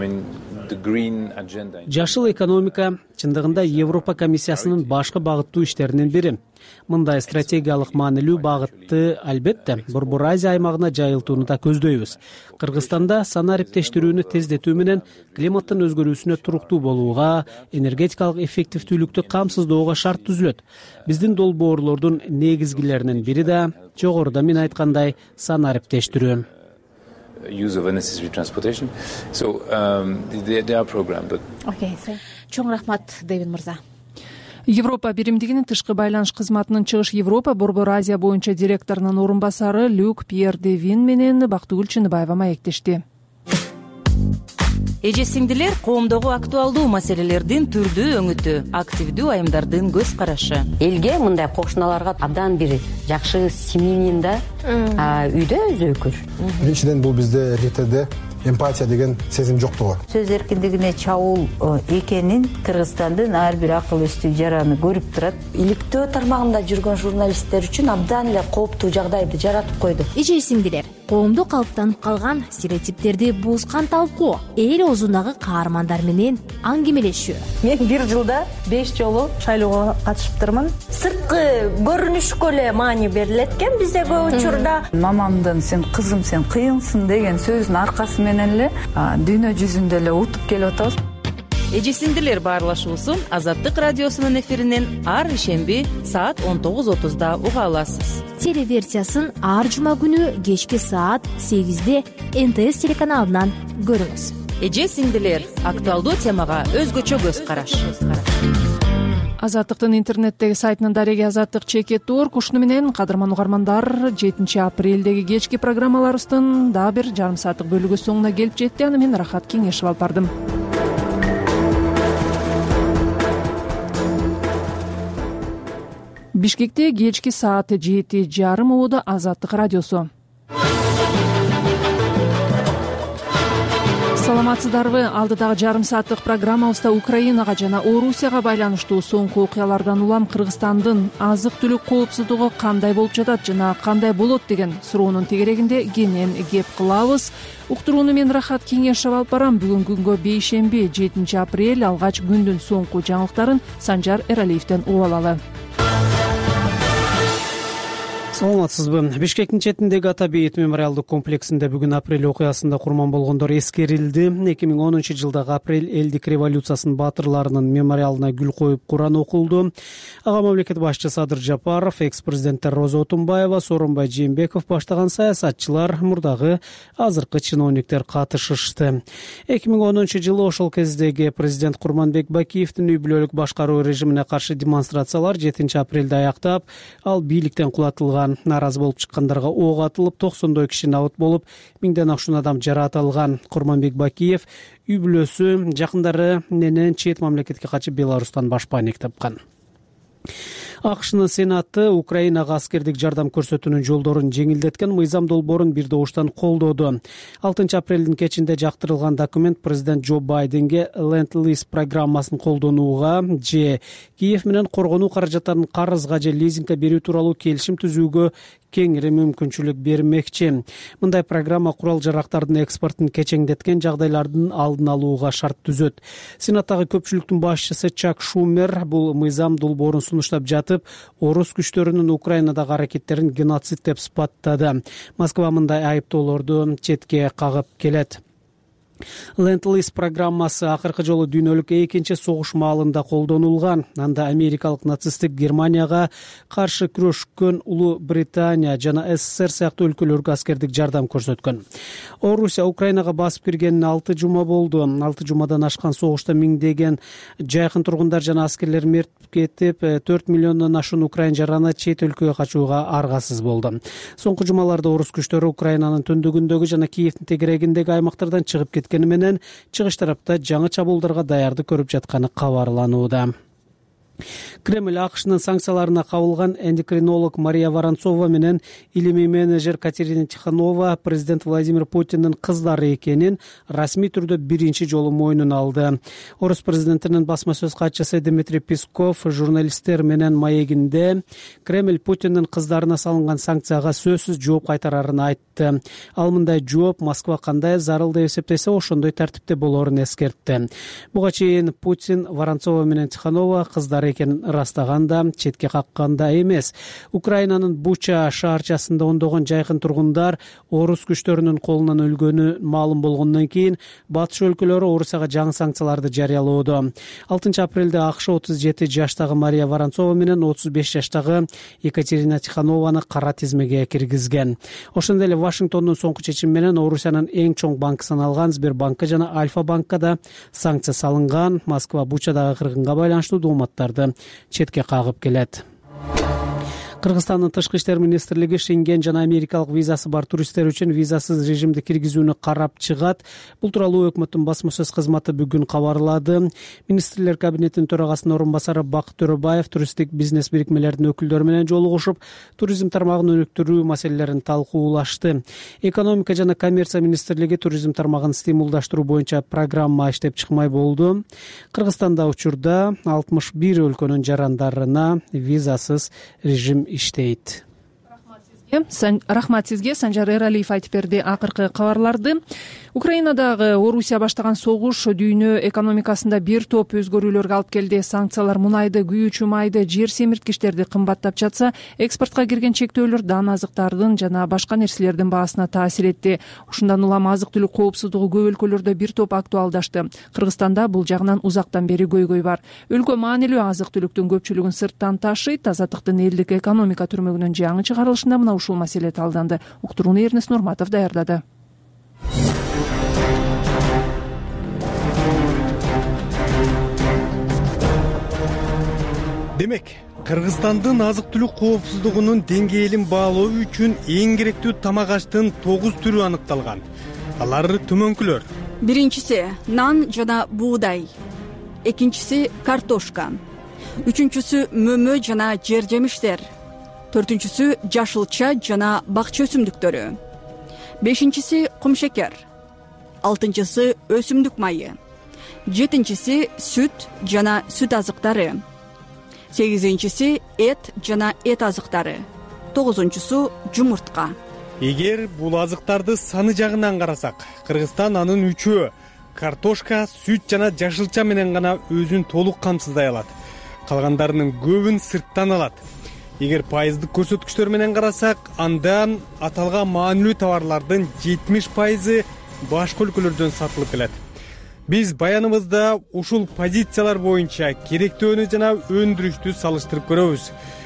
Жашыл экономика чындыгында Европа комиссиясынын башкы багыттуу иштеринин бири. Мындай стратегиялык маанилүү багытты албетте Борбор Азия аймагына жайылтууну да көздөйбүз. Кыргызстанда санариптештирүүнү тездетүү менен климаттын өзгөрүүсүнө туруктуу болууга, энергетикалык эффективдүүлүктү камсыздоого шарт түзүлөт. Биздин долбоорлордун негизгилеринин бири да жогоруда мен айткандай санариптештирүү. Use of unnecessary transportation. So they are programmed. Okay. Чоң рахмат, Дэвид мырза. Европа биримдигинин тышкы байланыш кызматынын Чыгыш Европа Борбор Азия боюнча директорунун орун басары Люк Пьер Девин менен Бактыгүл Чыныбаева маектешти. Эже сиңдилер, коомдогу актуалдуу маселелердин түрдүү өңүтү, активдүү айымдардын көз карашы. Элге мындай кошуналарга абдан бир жакшы семьянин да үйдө өзү өкүр. Биринчиден бул бизде РТД эмпатия деген сезим жоктугу. Сөз эркиндигине чабуул экенин Кыргызстандын ар бир акыл эстүү жараны көрүп турат. Иликтөө тармагында жүргөн журналисттер үчүн абдан эле кооптуу жагдайды жаратып койду. Эже сиңдилер, коомдо калыптанып калган стереотиптерди бузган талкуу, эл оозундагы каармандар менен аңгемелешүү. Мен бир жылда 5 жолу шайлоого катышыптырмын. Сырткы көрүнүшкө эле маани берилет экен бизде көп учурда. Мамамдын "сен кызым, сен кыйынсың" деген сөзүнүн аркасы менен эле дүйнө жүзүндө эле утуп келип атабыз. Эже сиңдилер, баарлашуусун Азаттык радиосунун эфиринен ар ишемби саат 19:30 уга аласыз. Телеверсиясын ар жума күнү кечки саат 8-де НТС телеканалынан көрүңүз. Эже сиңдилер, актуалдуу темага өзгөчө көз караш. Азаттыктын интернеттеги сайтынын дареги Азаттык /Орг. Ушуну менен кадырман угармандар, 7 апрелдеги кечки программаларыбыздын дагы бир жарым сааттык бөлүгү соңуна келип жетти. Аны мен Рахат Кеңешев алып бардым. Бишкекте кечки саат 7:30 убада Азаттык радиосу. Саламатсыздарбы? Алдыдагы жарым сааттык программабызда Украинага жана Орусияга байланыштуу соңку окуялардан улам Кыргызстандын азык-түлүк коопсуздугу кандай болуп жатат жана кандай болот деген суроонун тегерегинде кенен кеп кылабыз. Уктурууну мен Рахат Кеңешев алып барам. Бүгүнкү күнгө бейшемби 7 апрель алгач күндүн соңку жаңылыктарын Санжар Эралиевден угуп алалы. Саламатсызбы? Бишкектин четиндеги Ата Бейит мемориалдык комплексинде бүгүн апрель окуясында курман болгондор эскерилди. 2010 жылдагы апрель элдик революциясынын баатырларынын мемориалына гүл коюп Куран окулду. Ага мамлекет башчысы Садыр Жапаров, экс-президенттер Роза Отунбаева, Сооронбай Жээнбеков баштаган саясатчылар, мурдагы азыркы чиновниктер катышышты. 2010 жылы ошол кездеги президент Курманбек Бакиевдин үй бүлөлүк башкаруу режимине каршы демонстрациялар 7 апрелде аяктап, ал бийликтен кулатылган. Наразы болуп чыккандарга ок атылып, 90 киши набыт болуп, 1000ден ашуун адам жаратылган. Курманбек Бакиев үй бүлөсү, жакындары менен чет мамлекетке качып Беларустан башпаанек тапкан. АКШнын Сенаты Украинага аскердик жардам көрсөтүүнүн жолдорун жеңилдеткен мыйзам долбоорун бир добуштан колдоду. 6 апрелдин кечинде жактырылган документ президент Джо Байденге Ленд-лиз программасын колдонууга же Киев менен коргонуу каражаттарын карызга же лизингге берүү тууралуу келишим түзүүгө кеңири мүмкүнчүлүк бермекчи. Мындай программа курал-жарактардын экспортун кечеңдеткен жагдайлардын алдын алууга шарт түзөт. Сенаттагы көпчүлүктүн башчысы Чак Шумер бул мыйзам долбоорун сунуштап жатып, орус күчтөрүнүн Украинадагы аракеттерин геноцид деп сыпаттады. Москва мындай айыптоолорду четке кагып келет. Ленд-лиз программасы акыркы жолу дүйнөлүк экинчи согуш маалында колдонулган. Анда америкалык нацисттик Германияга каршы күрөшкөн Улуу Британия жана СССР сыяктуу өлкөлөргө аскердик жардам көрсөткөн. Орусия Украинага басып киргенине 6 жума болду. 6 жумадан ашкан согушта миңдеген жайкын тургундар жана аскерлер мерт кетип, 4 миллиондон ашуун украин жараны чет өлкөгө качууга аргасыз болду. Соңку жумаларда орус күчтөрү Украинанын төндүгүндөгү жана Киевдин тегерегиндеги аймактардан чыгып кеткени менен чыгыш тарапта жаңы чабуулдарга даярдык көрүп жатканы кабарланууда. Кремль АКШнын санкцияларына кабылган эндокринолог Мария Воронцова менен илимий менеджер Катерина Тихонова президент Владимир Путиндин кыздары экенин расмий түрдө биринчи жолу мойнуна алды. Орус президентинин басма сөз катчысы Дмитрий Песков журналисттер менен маегинде Кремль Путиндин кыздарына салынган санкцияга сөзсүз жооп кайтарарын айтты. Ал мындай жооп Москва кандай зарыл деп эсептесе ошондой тартипте болоорун эскертти. Буга чейин Путин Воронцова менен Тихонова кыздары экенин ырастаганда, четке какканда эмес. Украинанын Буча шаарчасында ондогон жайкын тургундар орус күчтөрүнүн колунан өлгөнү маалым болгондон кийин батыш өлкөлөрү Орусияга жаңы санкцияларды жарыялоодо. 6 апрелде АКШ 37 жаштагы Мария Воронцова менен 35 жаштагы Екатерина Тихонованы кара тизмеге киргизген. Ошондой эле Вашингтондун соңку чечими менен Орусиянын эң чоң банкы саналган Сбербанкка жана Альфа банкка да санкция салынган. Москва Бучадагы кыргынга байланыштуу дооматтарды четке кагып келет. Кыргызстандын тышкы иштер министрлиги Шенген жана америкалык визасы бар туристтер үчүн визасыз режимди киргизүүнү карап чыгат. Бул тууралуу өкмөттүн басма-сөз кызматы бүгүн кабарлады. Министрлер кабинетинин төрагасынын орун басары Бакыт Төрөбаев туристтик бизнес бирикмелердин өкүлдөрү менен жолугушуп, туризм тармагын өнүктүрүү маселелерин талкуулашты. Экономика жана коммерция министрлиги туризм тармагын стимулдаштыруу боюнча программа иштеп чыкмай болду. Кыргызстанда учурда 61 өлкөнүн жарандарына визасыз режим иштейт. Рахмат сизге. Санжар Эралиев айтып берди акыркы кабарларды. Украинадагы Орусия баштаган согуш дүйнө экономикасында бир топ өзгөрүүлөргө алып келди. Санкциялар мунайды, күйүүчү майды, жер семирткичтерди кымбаттап жатса, экспортко кирген чектөөлөр дан азыктардын жана башка нерселердин баасына таасир этти. Ушундан улам азык-түлүк коопсуздугу көп өлкөлөрдө бир топ актуалдашты. Кыргызстанда бул жагынан узактан бери көйгөй бар. Өлкө маанилүү азык-түлүктүн көпчүлүгүн сырттан ташыйт. Азаттыктын элдик экономика түрмөгүнүн жаңы чыгарылышында мына ушул маселе талданды. Уктурууну Эрнест Нурматов даярдады. Демек, Кыргызстандын азык-түлүк коопсуздугунун деңгээлин баалоо үчүн эң керектүү тамак аштын 9 түрү аныкталган. Алар төмөнкүлөр. Биринчиси нан жана буудай. Экинчиси картошка. Үчүнчүсү мөмө жана жер жемиштер. Төртүнчүсү жашылча жана бакча өсүмдүктөрү. Бешинчиси кумшекер. Алтынчысы өсүмдүк майы. Жетинчиси сүт жана сүт азыктары. Сегизинчиси эт жана эт азыктары. Тогузунчусу жумуртка. Эгер бул азыктарды саны жагынан карасак, Кыргызстан анын 3-өө картошка, сүт жана жашылча менен гана өзүн толук камсыздай алат. Калгандарынын көбүн сырттан алат. Эгер пайыздык көрсөткүчтөр менен карасак, анда аталган маанилүү товарлардын 70% башка өлкөлөрдөн сатылып келет. Биз баяныбызда ушул позициялар боюнча керектөөнү жана өндүрүштү салыштырып көрөбүз.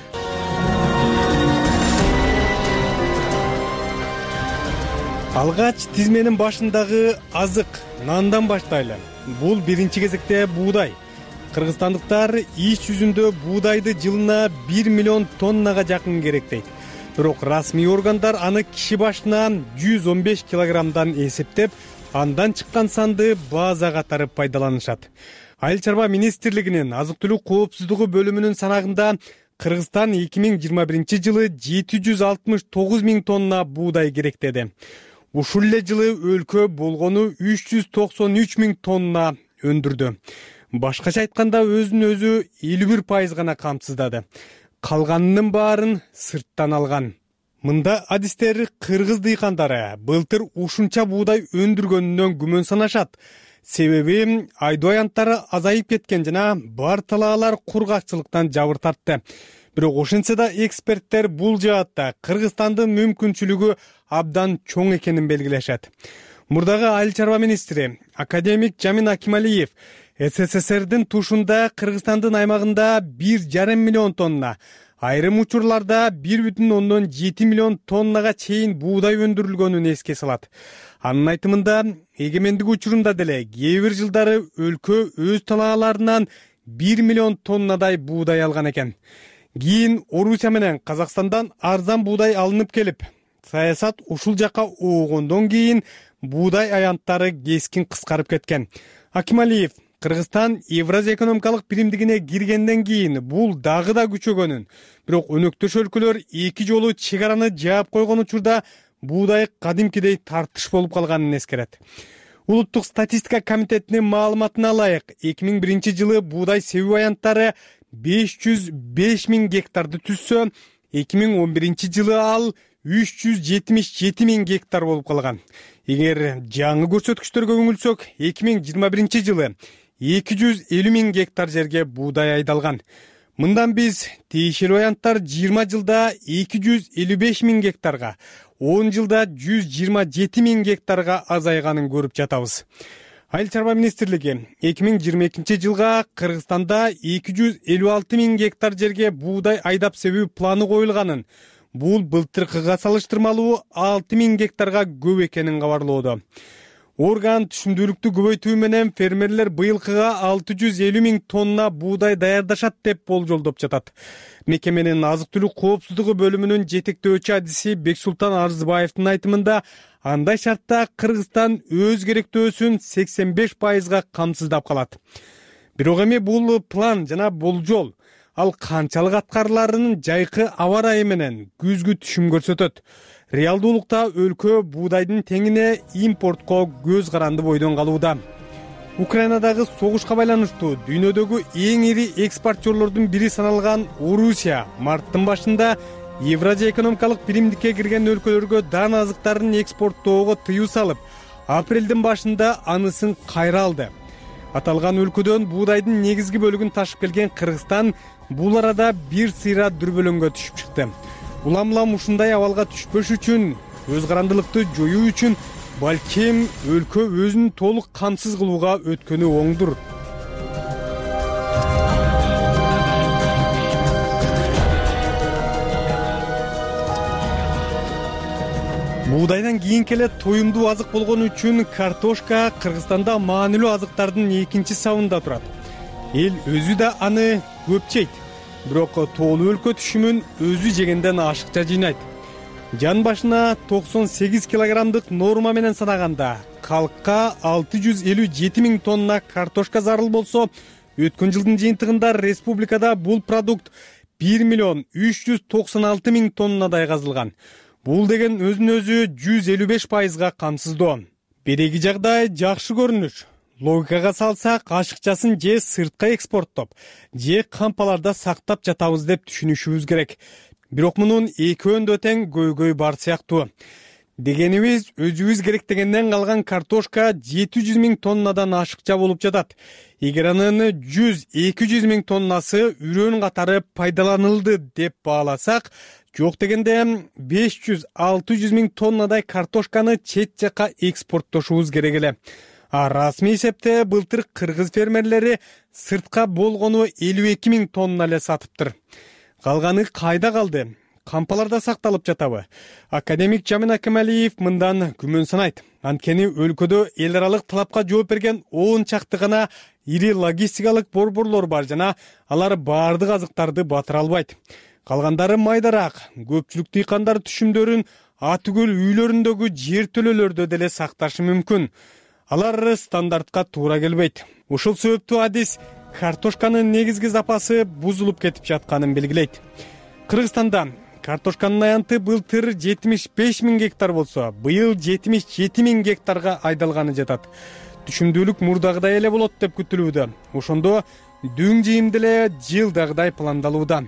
Алгач тизменин башындагы азык, нандан баштайлы. Бул биринчи кезекте буудай. Кыргызстандыктар иш жүзүндө буудайды жылына 1 миллион тоннага жакын керектейт. Бирок расмий органдар аны киши башына 115 килограммдан эсептеп, андан чыккан санды база катары пайдаланышат. Айыл чарба министрлигинин азык-түлүк коопсуздугу бөлүмүнүн санагында Кыргызстан 2021 жылы 769 миң тонна буудай керектеди. Ушул эле жылы өлкө болгону 393 миң тонна өндүрдү. Башкача айтканда өзүн өзү 51% гана камсыздады. Калганынын баарын сырттан алган. Мында адистер кыргыз дыйкандары былтыр ушунча буудай өндүргөнүнөн күмөн санашат. Себеби айдоо аянттары азайып кеткен жана бар талаалар кургакчылыктан жабыр тартты. Бирок ошентсе да эксперттер бул жаатта Кыргызстандын мүмкүнчүлүгү абдан чоң экенин белгилешет. Мурдагы айыл чарба министри академик Жамин Акималиев СССРдин тушунда Кыргызстандын аймагында 1,5 миллион тонна, айрым учурларда 1,7 миллион тоннага чейин буудай өндүрүлгөнүн эске салат. Анын айтымында эгемендик учурунда деле кээ бир жылдары өлкө өз талааларынан 1 миллион тоннадай буудай алган экен. Кийин Орусия менен Казакстандан арзан буудай алынып келип, саясат ушул жакка оогондон кийин буудай аянттары кескин кыскарып кеткен. Акималиев Кыргызстан Евразия экономикалык биримдигине киргенден кийин бул дагы да күчөгөнүн, бирок өнөктөш өлкөлөр эки жолу чек араны жаап койгон учурда буудай кадимкидей тартыш болуп калганын эскерет. Улуттук статистика комитетинин маалыматына ылайык 2001 жылы буудай себүү аянттары 505 миң гектарды түзсө, 2011 жылы ал 377 миң гектар болуп калган. Эгер жаңы көрсөткүчтөргө үңүлсөк, 2021 жылы 250 миң гектар жерге буудай айдалган. Мындан биз тиешелүү аянттар 20 жылда 255 миң гектарга, 10 жылда 127 миң гектарга азайганын көрүп жатабыз. Айыл чарба министрлиги 2022 жылга Кыргызстанда 256 миң гектар жерге буудай айдап себүү планы коюлганын, бул былтыркыга салыштырмалуу 6 миң гектарга көп экенин кабарлоодо. Орган түшүмдүүлүктү көбөйтүү менен фермерлер быйылкыга 650 000 тонна буудай даярдашат деп болжолдоп жатат. Мекеменин азык түлүк коопсуздугу бөлүмүнүн жетектөөчү адиси Бексултан Арзыбаевдин айтымында, андай шартта Кыргызстан өз керектөөсүн 85%га камсыздап калат. Бирок эми бул план жана болжол ал канчалык аткарыларын жайкы аба ырайы менен күзгү түшүм көрсөтөт. Реалдуулукта өлкө буудайдын теңине импортко көз каранды бойдон калууда. Украинадагы согушка байланыштуу дүйнөдөгү эң ири экспортчорлордун бири саналган Орусия марттын башында Евразия экономикалык биримдикке кирген өлкөлөргө дан азыктарын экспорттоого тыюу салып, апрелдин башында анысын кайра алды. Аталган өлкөдөн буудайдын негизги бөлүгүн ташып келген Кыргызстан бул арада бир сыйра дүрбөлөңгө түшүп чыкты. Улам ушундай абалга түшпөш үчүн, көз карандылыкты жоюу үчүн балким өлкө өзүн толук камсыз кылууга өткөнү оңдур. Буудайдан кийинки эле тоюмдуу азык болгон үчүн картошка Кыргызстанда маанилүү азыктардын экинчи сабында турат. Эл өзү да аны көп жейт. Бирок тоолуу өлкө түшүмүн өзү жегенден ашыкча жыйнайт. Жан башына 98 килограммдык норма менен санаганда калкка 657 000 тонна картошка зарыл болсо, өткөн жылдын жыйынтыгында республикада бул продукт 1 396 000 тоннадай казылган. Бул деген өзүн-өзү 155%га камсыздоо. Береги жагдай жакшы көрүнүш. Логикага салсак, ашыкчасын же сыртка экспорттоп, же кампаларда сактап жатабыз деп түшүнүшүбүз керек. Бирок мунун экөөндө тең көйгөй бар сыяктуу. Дегенибиз, өзүбүз керектегенден калган картошка 700 000 тоннадан ашыкча болуп жатат. Эгер анын 100-200 000 тоннасы үрөн катары пайдаланылды деп бааласак, жок дегенде 500-600 000 тоннадай картошканы чет жака экспорттошубуз керек эле. А расмий эсепте былтыр кыргыз фермерлери сыртка болгону 52 000 тонна эле сатыптыр. Калганы кайда калды? Кампаларда сакталып жатабы? Академик Жамин Акемалиев мындан күмөн санайт. Анткени өлкөдө эл аралык талапка жооп берген 10 чакты гана ири логистикалык борборлор бар жана алар баардык азыктарды батыра албайт. Калгандары майдараак. Көпчүлүк дыйкандар түшүмдөрүн атүгүл үйлөрүндөгү жер төлөлөрдө деле сакташы мүмкүн. Алар стандартка туура келбейт. Ушул себептүү адис картошканын негизги запасы бузулуп кетип жатканын белгилейт. Кыргызстанда картошканын аянты былтыр 75 000 гектар болсо, быйыл 77 000 гектарга айдалганы жатат. Түшүмдүүлүк мурдагыдай эле болот деп күтүлүүдө. Ошондо дүң жыйымды эле жылдагыдай пландалууда.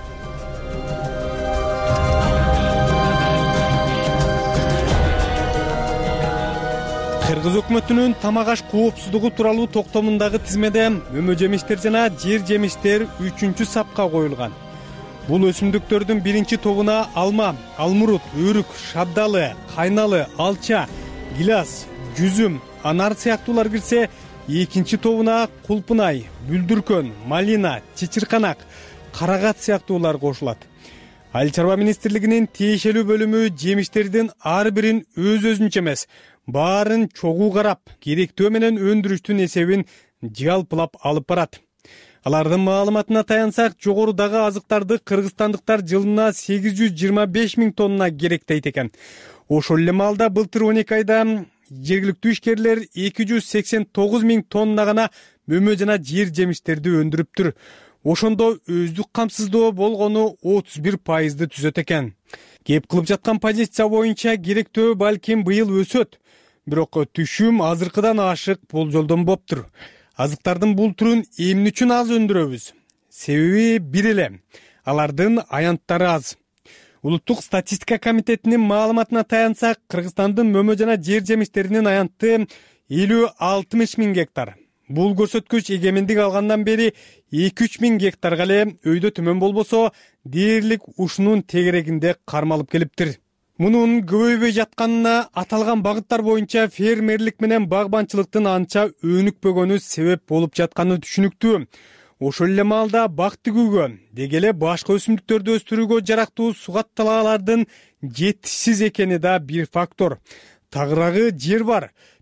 Кыргыз өкмөтүнүн тамак аш коопсуздугу тууралуу токтомундагы тизмеде мөмө жемиштер жана жер жемиштер 3-сапка коюлган. Бул өсүмдүктөрдүн биринчи тобуна алма, алмурут, өрүк, шабдалы, кайналы, алча, гилас, жүзүм, анар сыяктуулар кирсе, экинчи тобуна кулпунай, бүлдүркөн, малина, чычырканак, карагат сыяктуулар кошулат. Айыл чарба министрлигинин тиешелүү бөлүмү жемиштердин ар бирин өз-өзүнчө эмес, баарын чогуу карап, керектөө менен өндүрүштүн эсебин жалпылап алып барат. Алардын маалыматына таянсак, жогорудагы азыктарды кыргызстандыктар жылына 825 000 тонна керектейт экен. Ошол эле маалда былтыр 12 айда жергиликтүү ишкерлер 289 000 тонна гана мөмө жана жер жемиштерди өндүрүптүр. Ошондо өздүк камсыздоо болгону 31%ды түзөт экен. Кеп кылып жаткан позиция боюнча керектөө балким быйыл өсөт. Бирок түшүм азыркыдан ашык болжолдонбоптур. Азыктардын бул түрүн эмне үчүн аз өндүрөбүз? Себеби бир эле. Алардын аянттары аз. Улуттук статистика комитетинин маалыматына таянсак, Кыргызстандын мөмө жана жер жемиштеринин аянты 50-60 000 гектар. Бул көрсөткүч эгемендик алгандан бери 2-3 000 гектарга эле өйдө төмөн болбосо, дээрлик ушунун тегерегинде кармалып келиптир. Мунун көбөйбөй жатканына аталган багыттар боюнча фермерлик менен багбанчылыктын анча өнүкпөгөнү себеп болуп жатканы түшүнүктүү. Ошол эле маалда бак тигүүгө, деги эле башка өсүмдүктөрдү өстүрүүгө жарактуу сугатталгалардын жетишсиз экени да бир фактор. Тагыраагы жер бар.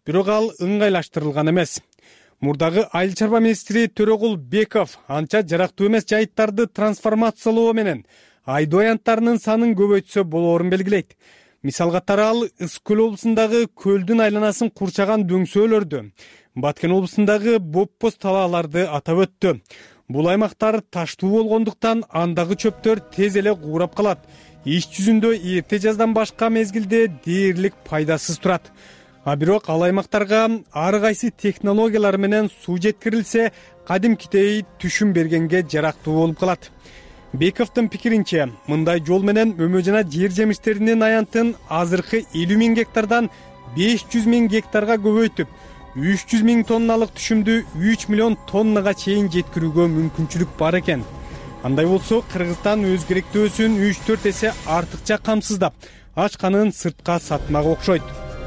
бирок ал ыңгайлаштырылган эмес. Мурдагы айыл чарба министри Төрөгул Беков анча жарактуу эмес жайыттарды трансформациялоо менен айдоо аянттарынын санын көбөйтсө болоорун белгилейт. Мисал катары ал Ысык көл облусундагы көлдүн айланасын курчаган дөңсөөлөрдү, Баткен облусундагы боппоз талааларды атап өттү. Бул аймактар таштуу болгондуктан андагы чөптөр тез эле куурап калат. Иш жүзүндө эрте жаздан башка мезгилде дээрлик пайдасыз турат. А бирок ал аймактарга ар кайсы технологиялар менен суу жеткирилсе, кадимкидей түшүм бергенге жарактуу болуп калат. Бековдун пикиринче, мындай жол менен мөмө жана жер жемиштеринин аянтын азыркы 50 000 гектардан 500 000 гектарга көбөйтүп, 300 000 тонналык түшүмдү 3 миллион тоннага чейин жеткирүүгө мүмкүнчүлүк бар экен. Андай болсо, Кыргызстан өз керектөөсүн 3-4 эсе артыкча камсыздап, ачканын сыртка сатмак окшойт.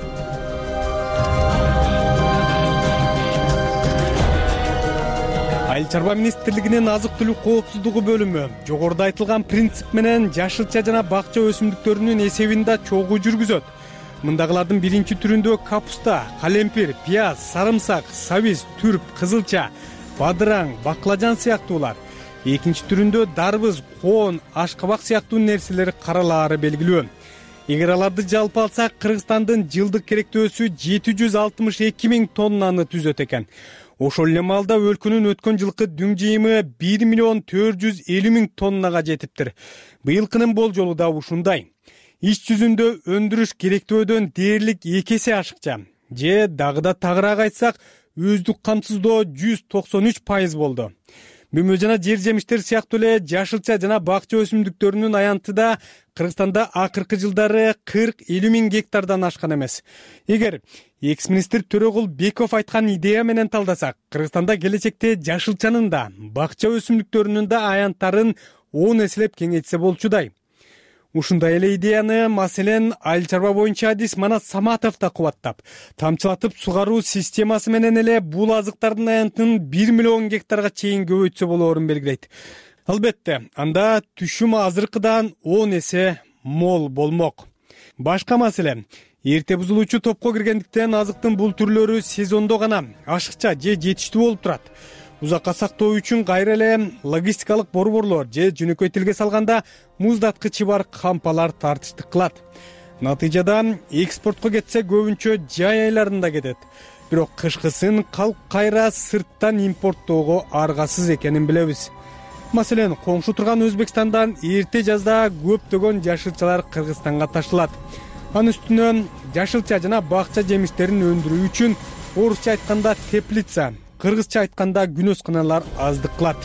Айыл чарба министрлигинин азык-түлүк коопсуздугу бөлүмү жогоруда айтылган принцип менен жашылча жана бакча өсүмдүктөрүнүн эсебин да чогуу жүргүзөт. Мындагылардын биринчи түрүндө капуста, калемпир, пияз, сарымсак, сабиз, түрп, кызылча, бадыраң, баклажан сыяктуулар. Экинчи түрүндө дарбыз, коон, ашкабак сыяктуу нерселер каралаары белгилүү. Эгер аларды жалпы алсак, Кыргызстандын жылдык керектөөсү 762 000 тоннаны түзөт экен. Ошол эле маалда өлкөнүн өткөн жылкы дүң жыйымы 1 миллион 450 000 тоннага жетиптир. Быйылкынын болжолу да ушундай. Иш жүзүндө өндүрүш керектөөдөн дээрлик 2 эсе ашыкча. Же дагы да тагыраак айтсак, өздүк камсыздоо 193% болду. Мөмө жана жер жемиштер сыяктуу эле жашылча жана бакча өсүмдүктөрүнүн аянты да Кыргызстанда акыркы жылдары 40-50 000 гектардан ашкан эмес. Эгер экс-министр Төрөгул Беков айткан идея менен талдасак, Кыргызстанда келечекте жашылчанын да, бакча өсүмдүктөрүнүн да аянттарын 10 эселеп кеңейтсе болчудай. Ушундай эле идеяны, маселен, айыл чарба боюнча адис Манас Саматов да кубаттап, тамчылатып сугаруу системасы менен эле бул азыктардын аянтын 1 миллион гектарга чейин көбөйтсө болоорун белгилейт. Албетте, анда түшүм азыркыдан 10 эсе мол болмок. Башка маселе, эрте бузулуучу топко киргендиктен азыктын бул түрлөрү сезондо гана ашыкча же жетиштүү болуп турат. Узакка сактоо үчүн кайра эле логистикалык борборлор же жөнөкөй тилге салганда муздаткычы бар кампалар тартыштык кылат. Натыйжада экспортко кетсе көбүнчө жай айларында кетет. Бирок кышкысын калк кайра сырттан импорттоого аргасыз экенин билебиз. Маселен, коңшу турган Өзбекстандан эрте жазда көптөгөн жашылчалар Кыргызстанга ташылат. Анын үстүнө жашылча жана бакча жемиштерин өндүрүү үчүн орусча айтканда теплица, кыргызча айтканда күнөсканалар аздык кылат.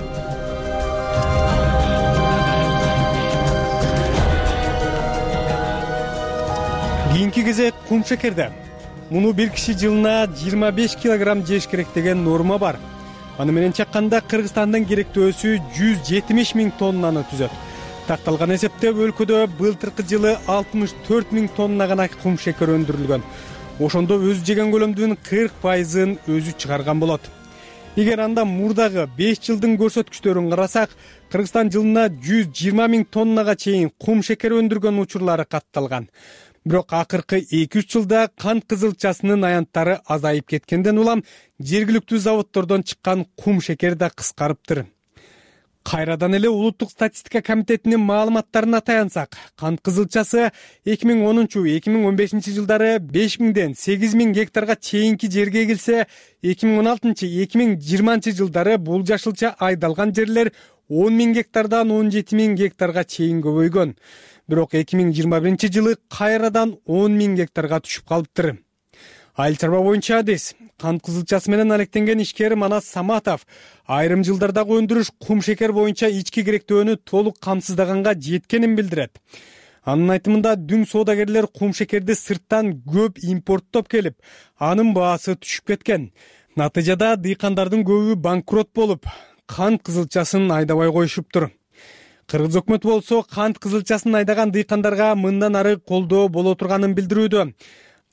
Кийинки кезек кум шекерде. Муну бир киши жылына 25 килограмм жеш керек деген норма бар. Аны менен чакканда Кыргызстандын керектөөсү 170 000 тоннаны түзөт. Такталган эсепте өлкөдө былтыркы жылы 64 000 тонна гана кум шекер өндүрүлгөн. Ошондо өзү жеген көлөмдүн 40%-ын өзү чыгарган болот. Эгер анда мурдагы 5 жылдын көрсөткүчтөрүн карасак, Кыргызстан жылына 120 000 тоннага чейин кум шекер өндүргөн учурлары катталган. Бирок акыркы 2-3 жылда кант кызылчасынын аянттары азайып кеткенден улам жергиликтүү заводдордон чыккан кум шекер да кыскарыптыр. Кайрадан эле Улуттук статистика комитетинин маалыматтарына таянсак, кант кызылчасы 2010-2015 жылдары 5000ден 8000 гектарга чейинки жерге эгилсе, 2016-2020 жылдары бул жашылча айдалган жерлер 10 000 гектардан 17 000 гектарга чейин көбөйгөн. Бирок 2021 жылы кайрадан 10 000 гектарга түшүп калыптыр. Айыл чарба боюнча адис кант кызылчасы менен алектенген ишкер Манас Саматов айрым жылдардагы өндүрүш кум шекер боюнча ички керектөөнү толук камсыздаганга жеткенин билдирет. Анын айтымында дүң соодагерлер кум шекерди сырттан көп импорттоп келип, анын баасы түшүп кеткен. Натыйжада дыйкандардын көбү банкрот болуп, кант кызылчасын айдабай коюшуптур. Кыргыз өкмөтү болсо кант кызылчасын айдаган дыйкандарга мындан ары колдоо боло турганын билдирүүдө.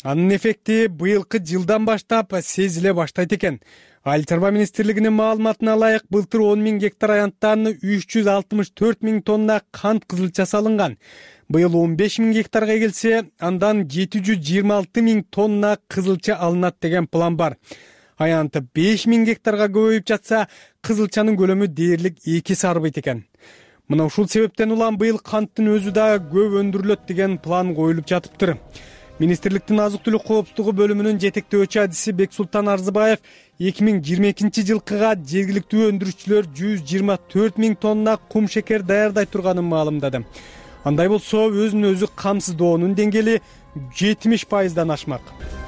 анын эффекти быйылкы жылдан баштап сезиле баштайт экен. Айыл чарба министрлигинин маалыматына ылайык, былтыр 10 000 гектар аянттан 364 000 тонна кант кызылчасы алынган. Быйыл 15 000 гектарга келсе, андан 726 000 тонна кызылча алынат деген план бар. Аянты 5 000 гектарга көбөйүп жатса, кызылчанын көлөмү дээрлик 2 сарбайт экен. Мына ушул себептен улам быйыл канттын өзү да көп өндүрүлөт деген план коюлуп жатыптыр. Министрликтин азык-түлүк коопсуздугу бөлүмүнүн жетектөөчү адиси Бексултан Арзыбаев 2022 жылкыга жергиликтүү өндүрүүчүлөр 124 000 тонна кум шекер даярдай турганын маалымдады. Андай болсо, өзүн өзү камсыздоонун деңгээли 70%дан ашмак.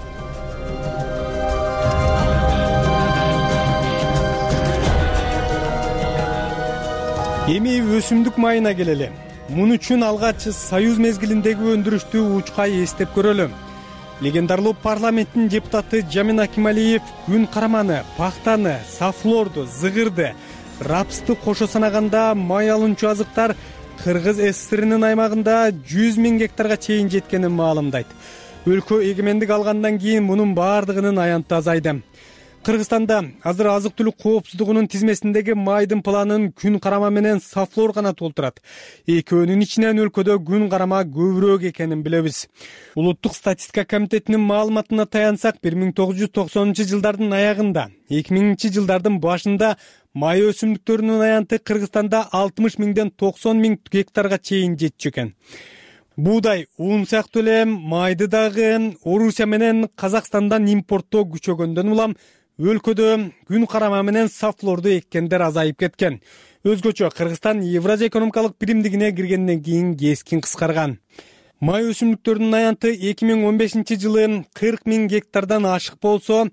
Эми өсүмдүк майына келели. Мун үчүн алгач Союз мезгилиндеги өндүрүштү учкай эстеп көрөлү. Легендарлуу парламенттин депутаты Жамин Акималиев күн караманы, пахтаны, сафлорду, зыгырды, рапсты кошо санаганда май алуучу азыктар Кыргыз СССРинин аймагында 100 000 гектарга чейин жеткенин маалымдайт. Өлкө эгемендик алгандан кийин мунун баардыгынын аянты азайды. Кыргызстанда азыр азык-түлүк коопсуздугунун тизмесиндеги майдын планын күн карама менен сафлор гана толтурат. Экөөнүн ичинен өлкөдө күн карама көбүрөөк экенин билебиз. Улуттук статистика комитетинин маалыматына таянсак, 1990 жылдардын аягында, 2000 жылдардын башында май өсүмдүктөрүнүн аянты Кыргызстанда 60 000ден 90 000 гектарга чейин жетчү экен. Буудай, ун сыяктуу эле майды дагы Орусия менен Казакстандан импорттоо күчөгөндөн улам өлкөдө күн карама менен сафлорду эккендер азайып кеткен. Өзгөчө Кыргызстан Евразия экономикалык биримдигине киргенден кийин кескин кыскарган. Май өсүмдүктөрүнүн аянты 2015 жылы 40 000 гектардан ашык болсо,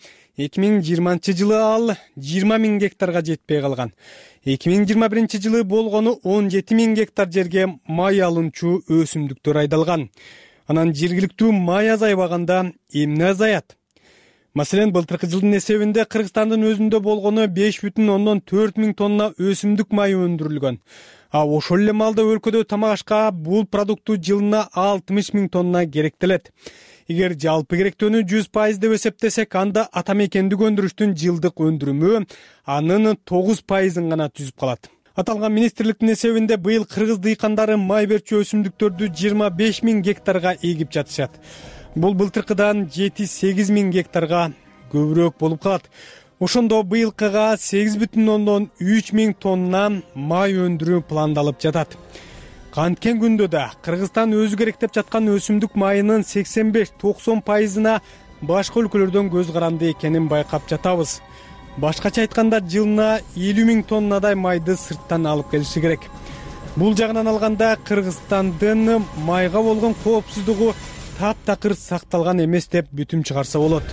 2020 жылы ал 20 000 гектарга жетпей калган. 2021 жылы болгону 17 000 гектар жерге май алынчу өсүмдүктөр айдалган. Анан жергиликтүү май азайбаганда эмне азаят? Маселен, былтыркы жылдын эсебинде Кыргызстандын өзүндө болгону 5,4 000 тонна өсүмдүк майы өндүрүлгөн. Ошол эле маалда өлкөдө тамак ашка бул продукту жылына 60 000 тонна керектелет. Эгер жалпы керектөөнү 100% деп эсептесек, анда ата мекендик өндүрүштүн жылдык өндүрүмү анын 9%-ын гана түзүп калат. Аталган министрликтин эсебинде быйыл кыргыз дыйкандары май берчү өсүмдүктөрдү 25 000 гектарга эгип жатышат. Бул былтыркыдан 7-8 000 гектарга көбүрөөк болуп калат. Ошондо быйылкыга 8,3 000 тонна май өндүрүү пландалып жатат. Канткен күндө да Кыргызстан өзү керектеп жаткан өсүмдүк майынын 85-90%-на башка өлкөлөрдөн көз каранды экенин байкап жатабыз. Башкача айтканда, жылына 50 000 тоннадай майды сырттан алып келиши керек. Бул жагынан алганда Кыргызстандын майга болгон коопсуздугу таптакыр сакталган эмес деп бүтүм чыгарса болот.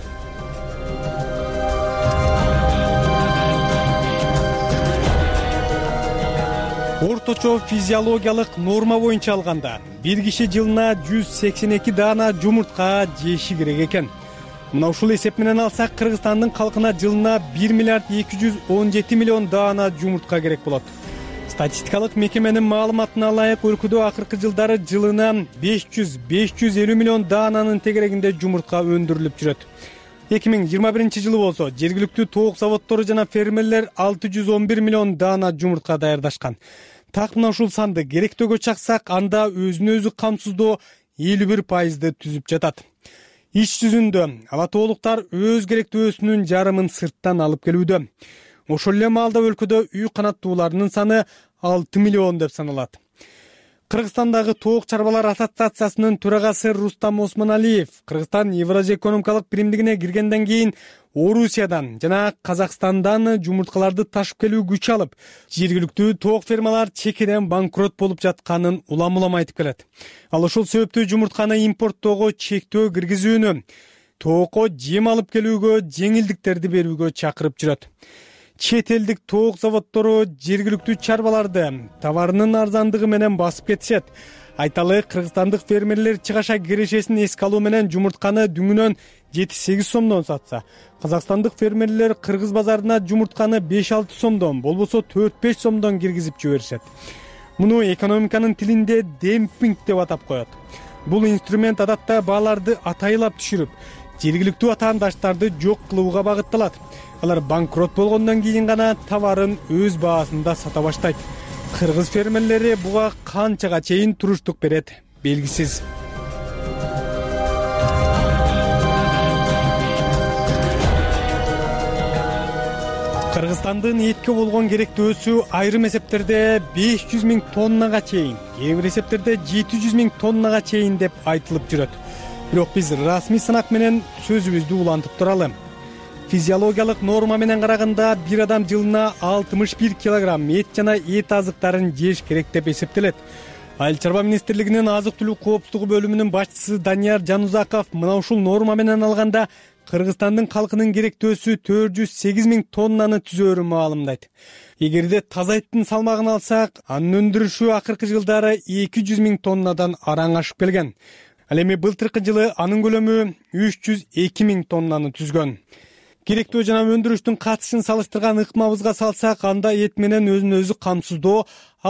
Орточо физиологиялык норма боюнча алганда, бир киши жылына 182 даана жумуртка жеши керек экен. Мына ушул эсеп менен алсак, Кыргызстандын калкына жылына 1 миллиард 217 миллион даана жумуртка керек болот. Статистикалык мекеменин маалыматына ылайык, өлкөдө акыркы жылдары жылына 500-550 миллион даананын тегерегинде жумуртка өндүрүлүп жүрөт. 2021 жылы болсо, жергиликтүү тоок заводдору жана фермерлер 611 миллион даана жумуртка даярдашкан. Так мына ушул санды керектөөгө чаксак, анда өзүн өзү камсыздоо 51%ды түзүп жатат. Иш жүзүндө ала тоолуктар өз керектөөсүнүн жарымын сырттан алып келүүдө. Ошол эле маалда өлкөдө үй канаттууларынын саны 6 миллион деп саналат. Кыргызстандагы тоок чарбалар ассоциациясынын төрагасы Рустам Осмоналиев Кыргызстан Евразия экономикалык биримдигине киргенден кийин Орусиядан жана Казакстандан жумурткаларды ташып келүү күч алып, жергиликтүү тоок фермалар чекеден банкрот болуп жатканын улам айтып келет. Ал ошол себептүү жумуртканы импорттоого чектөө киргизүүнү, тоокко жем алып келүүгө жеңилдиктерди берүүгө чакырып жүрөт. Чет элдик тоок заводдору жергиликтүү чарбаларды товарынын арзандыгы менен басып кетишет. Айталы, кыргызстандык фермерлер чыгаша кирешесин эске алуу менен жумуртканы дүңүнөн 7-8 сомдон сатса, казакстандык фермерлер кыргыз базарына жумуртканы 5-6 сомдон, болбосо 4-5 сомдон киргизип жиберишет. Муну экономиканын тилинде демпинг деп атап коет. Бул инструмент адатта бааларды атайылап түшүрүп, жергиликтүү атаандаштарды жок кылууга багытталат. Алар банкрот болгондон кийин гана товарын өз баасында сата баштайт. Кыргыз фермерлери буга канчага чейин туруштук берет белгисиз. Кыргызстандын этке болгон керектөөсү айрым эсептерде 500 000 тоннага чейин, кээ бир эсептерде 700 000 тоннага чейин деп айтылып жүрөт. Бирок биз расмий сынак менен сөзүбүздү улантып туралы. Физиологиялык норма менен караганда бир адам жылына 61 килограмм эт жана эт азыктарын жеш керек деп эсептелет. Айыл чарба министрлигинин азык-түлүк коопсуздугу бөлүмүнүн башчысы Данияр Жанузаков мына ушул норма менен алганда Кыргызстандын калкынын керектөөсү 408 000 тоннаны түзөөрүн маалымдайт. Эгерде таза эттин салмагын алсак, анын өндүрүшү акыркы жылдары 200 000 тоннадан араң ашып келген. Ал эми былтыркы жылы анын көлөмү 302 000 тоннаны түзгөн. Керектөө жана өндүрүштүн катышын салыштырган ыкмабызга салсак, анда эт менен өзүн өзү камсыздоо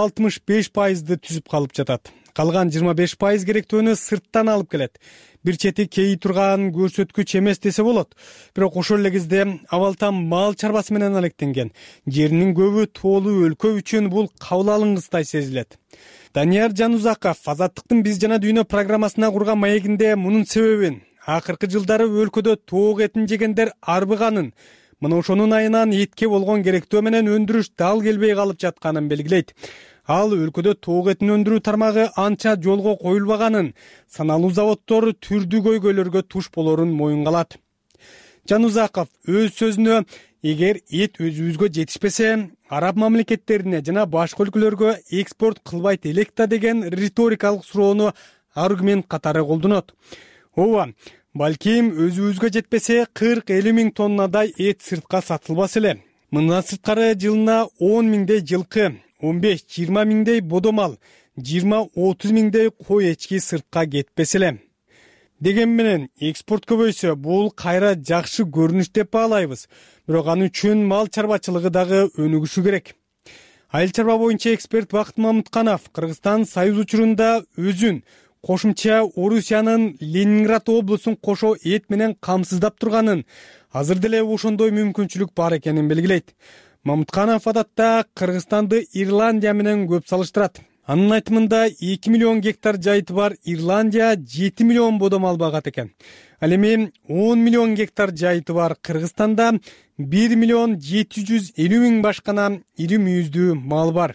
65%ды түзүп калып жатат. Калган 25% керектөөнү сырттан алып келет. Бир чети кей турган көрсөткүч эмес десе болот. Бирок ошол эле кезде абал там мал чарбасы менен алектенген. Жеринин көбү тоолуу өлкө үчүн бул кабыл алынгыстай сезилет. Данияр Жанузаков Азаттыктын Биз жана дүйнө программасына курган маегинде мунун себебин акыркы жылдары өлкөдө тоок этин жегендер арбыганын, мына ошонун айынан этке болгон керектөө менен өндүрүш дал келбей калып жатканын белгилейт. Ал өлкөдө тоок этин өндүрүү тармагы анча жолго коюлбаганын, саналуу заводдор түрдүү көйгөйлөргө туш болорун моюнга алат. Жанузаков өз сөзүнө, эгер эт өзүбүзгө жетишпесе, араб мамлекеттерине жана башка өлкөлөргө экспорт кылбайт элек да деген риторикалык суроону аргумент катары колдонот. Ооба, балким өзүбүзгө жетпесе 40-50 000 тоннадай эт сыртка сатылбас эле. Мындан сырткары жылына 10 000дей жылкы, 15-20 000дей бодомал, 20-30 000дей кой эчки сыртка кетпес эле. Деген менен экспорт көбөйсө, бул кайра жакшы көрүнүш деп баалайбыз. Бирок аны үчүн мал чарбачылыгы дагы өнүгүшү керек. Айыл чарба боюнча эксперт Бакыт Мамытканов Кыргызстан Союз учурунда өзүн кошумча Орусиянын Ленинград облусун кошо эт менен камсыздап турганын, азыр деле ошондой мүмкүнчүлүк бар экенин белгилейт. Мамытканов адатта Кыргызстанды Ирландия менен көп салыштырат. Анын айтымында 2 миллион гектар жайыты бар Ирландия 7 миллион бодомал багат экен. Ал эми 10 миллион гектар жайыты бар Кыргызстанда 1 миллион 750 000 башкана ири мүйүздүү мал бар.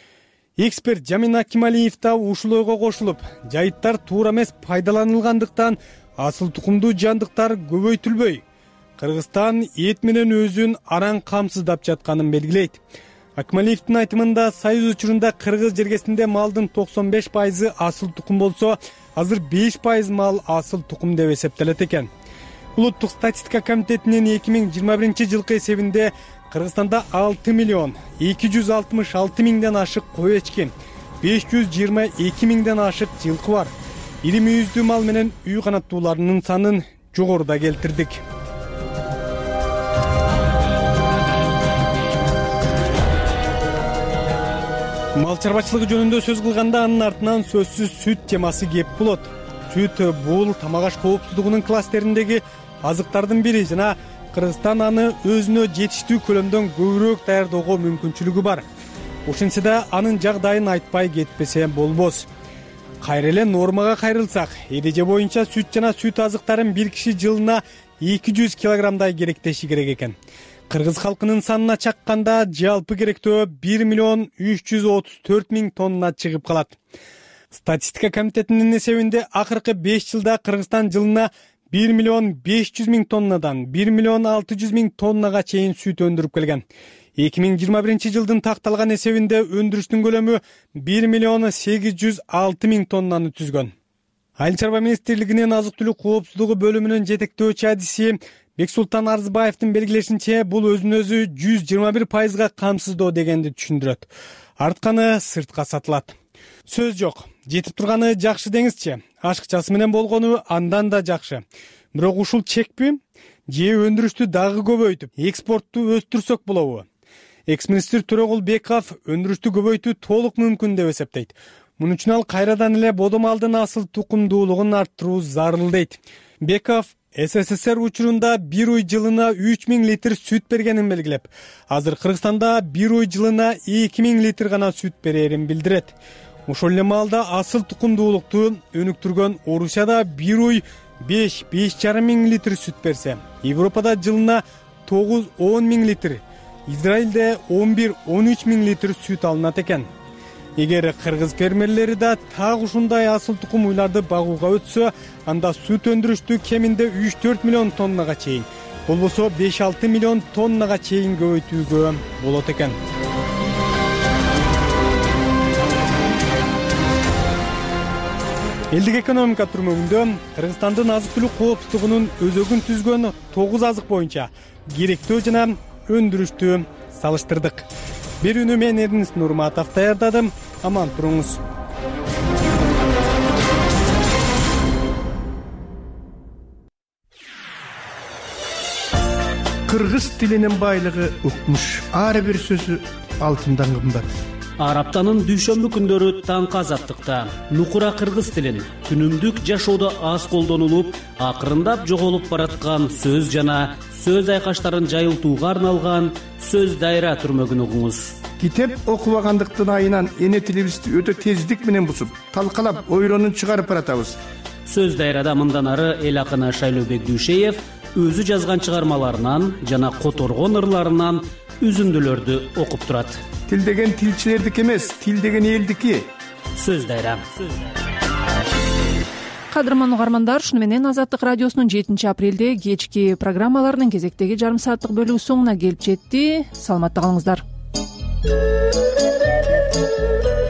Эксперт Жамин Акималиев да ушул ойго кошулуп, жайыттар туура эмес пайдаланылгандыктан асыл тукумдуу жандыктар көбөйтүлбөй, Кыргызстан эт менен өзүн араң камсыздап жатканын белгилейт. Акималиевдин айтымында Союз учурунда кыргыз жергесинде малдын 95% асыл тукум болсо, азыр 5% мал асыл тукум деп эсептелет экен. Улуттук статистика комитетинин 2021 жылкы эсебинде Кыргызстанда 6 миллион 266 000ден ашык кой эчки, 522 000ден ашык жылкы бар. Ири мүйүздүү мал менен үй канаттууларынын санын жогоруда келтирдик. Мал чарбачылыгы жөнүндө сөз кылганда анын артынан сөзсүз сүт темасы кеп болот. Сүт бул тамак аш коопсуздугунун кластериндеги азыктардын бири жана Кыргызстан аны өзүнө жетиштүү көлөмдөн көбүрөөк даярдоого мүмкүнчүлүгү бар. Ошентсе да анын жагдайын айтпай кетпесе болбос. Кайра эле нормага кайрылсак, эреже боюнча сүт жана сүт азыктарын бир киши жылына 200 килограммдай керектеши керек экен. Кыргыз халкынын санына чакканда жалпы керектөө 1 миллион 334 000 тонна чыгып калат. Статистика комитетинин эсебинде акыркы 5 жылда Кыргызстан жылына 1 миллион 500 000 тоннадан 1 миллион 600 000 тоннага чейин сүт өндүрүп келген. 2021 жылдын такталган эсебинде өндүрүштүн көлөмү 1 миллион 806 000 тоннаны түзгөн. Айыл чарба министрлигинин азык-түлүк коопсуздугу бөлүмүнүн жетектөөчү адиси Бексултан Арзыбаевдин белгилешинче, бул өзүн өзү 121%га камсыздоо дегенди түшүндүрөт. Артканы сыртка сатылат. Сөз жок. Жетип турганы жакшы деңизчи. Ашыкчасы менен болгону андан да жакшы. Бирок ушул чекпи? Же өндүрүштү дагы көбөйтүп, экспортту өстүрсөк болобу? Экс-министр Төрөгул Беков өндүрүштү көбөйтүү толук мүмкүн деп эсептейт. Муну үчүн ал кайрадан эле бодомалдын асыл тукумдуулугун арттыруу зарыл дейт. Беков СССР учурунда бир уй жылына 3000 литр сүт бергенин белгилеп, азыр Кыргызстанда бир уй жылына 2000 литр гана сүт берерин билдирет. Ошол эле маалда асыл тукумдуулукту өнүктүргөн Орусияда бир уй 5-5,5 миң литр сүт берсе, Европада жылына 9-10 миң литр, Израилде 11-13 миң литр сүт алынат экен. Эгер кыргыз фермерлери да так ушундай асыл тукум уйларды багууга өтсө, анда сүт өндүрүштү кеминде 3-4 миллион тоннага чейин, болбосо 5-6 миллион тоннага чейин көбөйтүүгө болот экен. Элдик экономика түрмөгүндө Кыргызстандын азык-түлүк коопсуздугунун өзөгүн түзгөн 9 азык боюнча керектөө жана өндүрүштү салыштырдык. Берүүнү мен Эрдинис Нурматов даярдадым. Аман туруңуз. Кыргыз тилинин байлыгы укмуш. Ар бир сөзү алтындан кымбат. Ар аптанын дүйшөмбү күндөрү таңкы азаттыкта нукура кыргыз тилин күнүмдүк жашоодо аз колдонулуп, акырындап жоголуп бараткан сөз жана сөз айкаштарын жайылтууга арналган сөз дайра түрмөгүн угуңуз. Китеп окубагандыктын айынан эне тилибизди өтө тездик менен бузуп, талкалап, ойронун чыгарып баратабыз. Сөз дайрада мындан ары эл акыны Шайлообек Дүйшеев өзү жазган чыгармаларынан жана которгон ырларынан үзүндүлөрдү окуп турат. Тил деген тилчилердики эмес, тил деген элдики. Сөз дайра. Кадырман угармандар, шуну менен Азаттык радиосунун 7 апрелде кечки программаларынын кезектеги жарым сааттык бөлүгү соңуна келип жетти. Саламатта калыңыздар.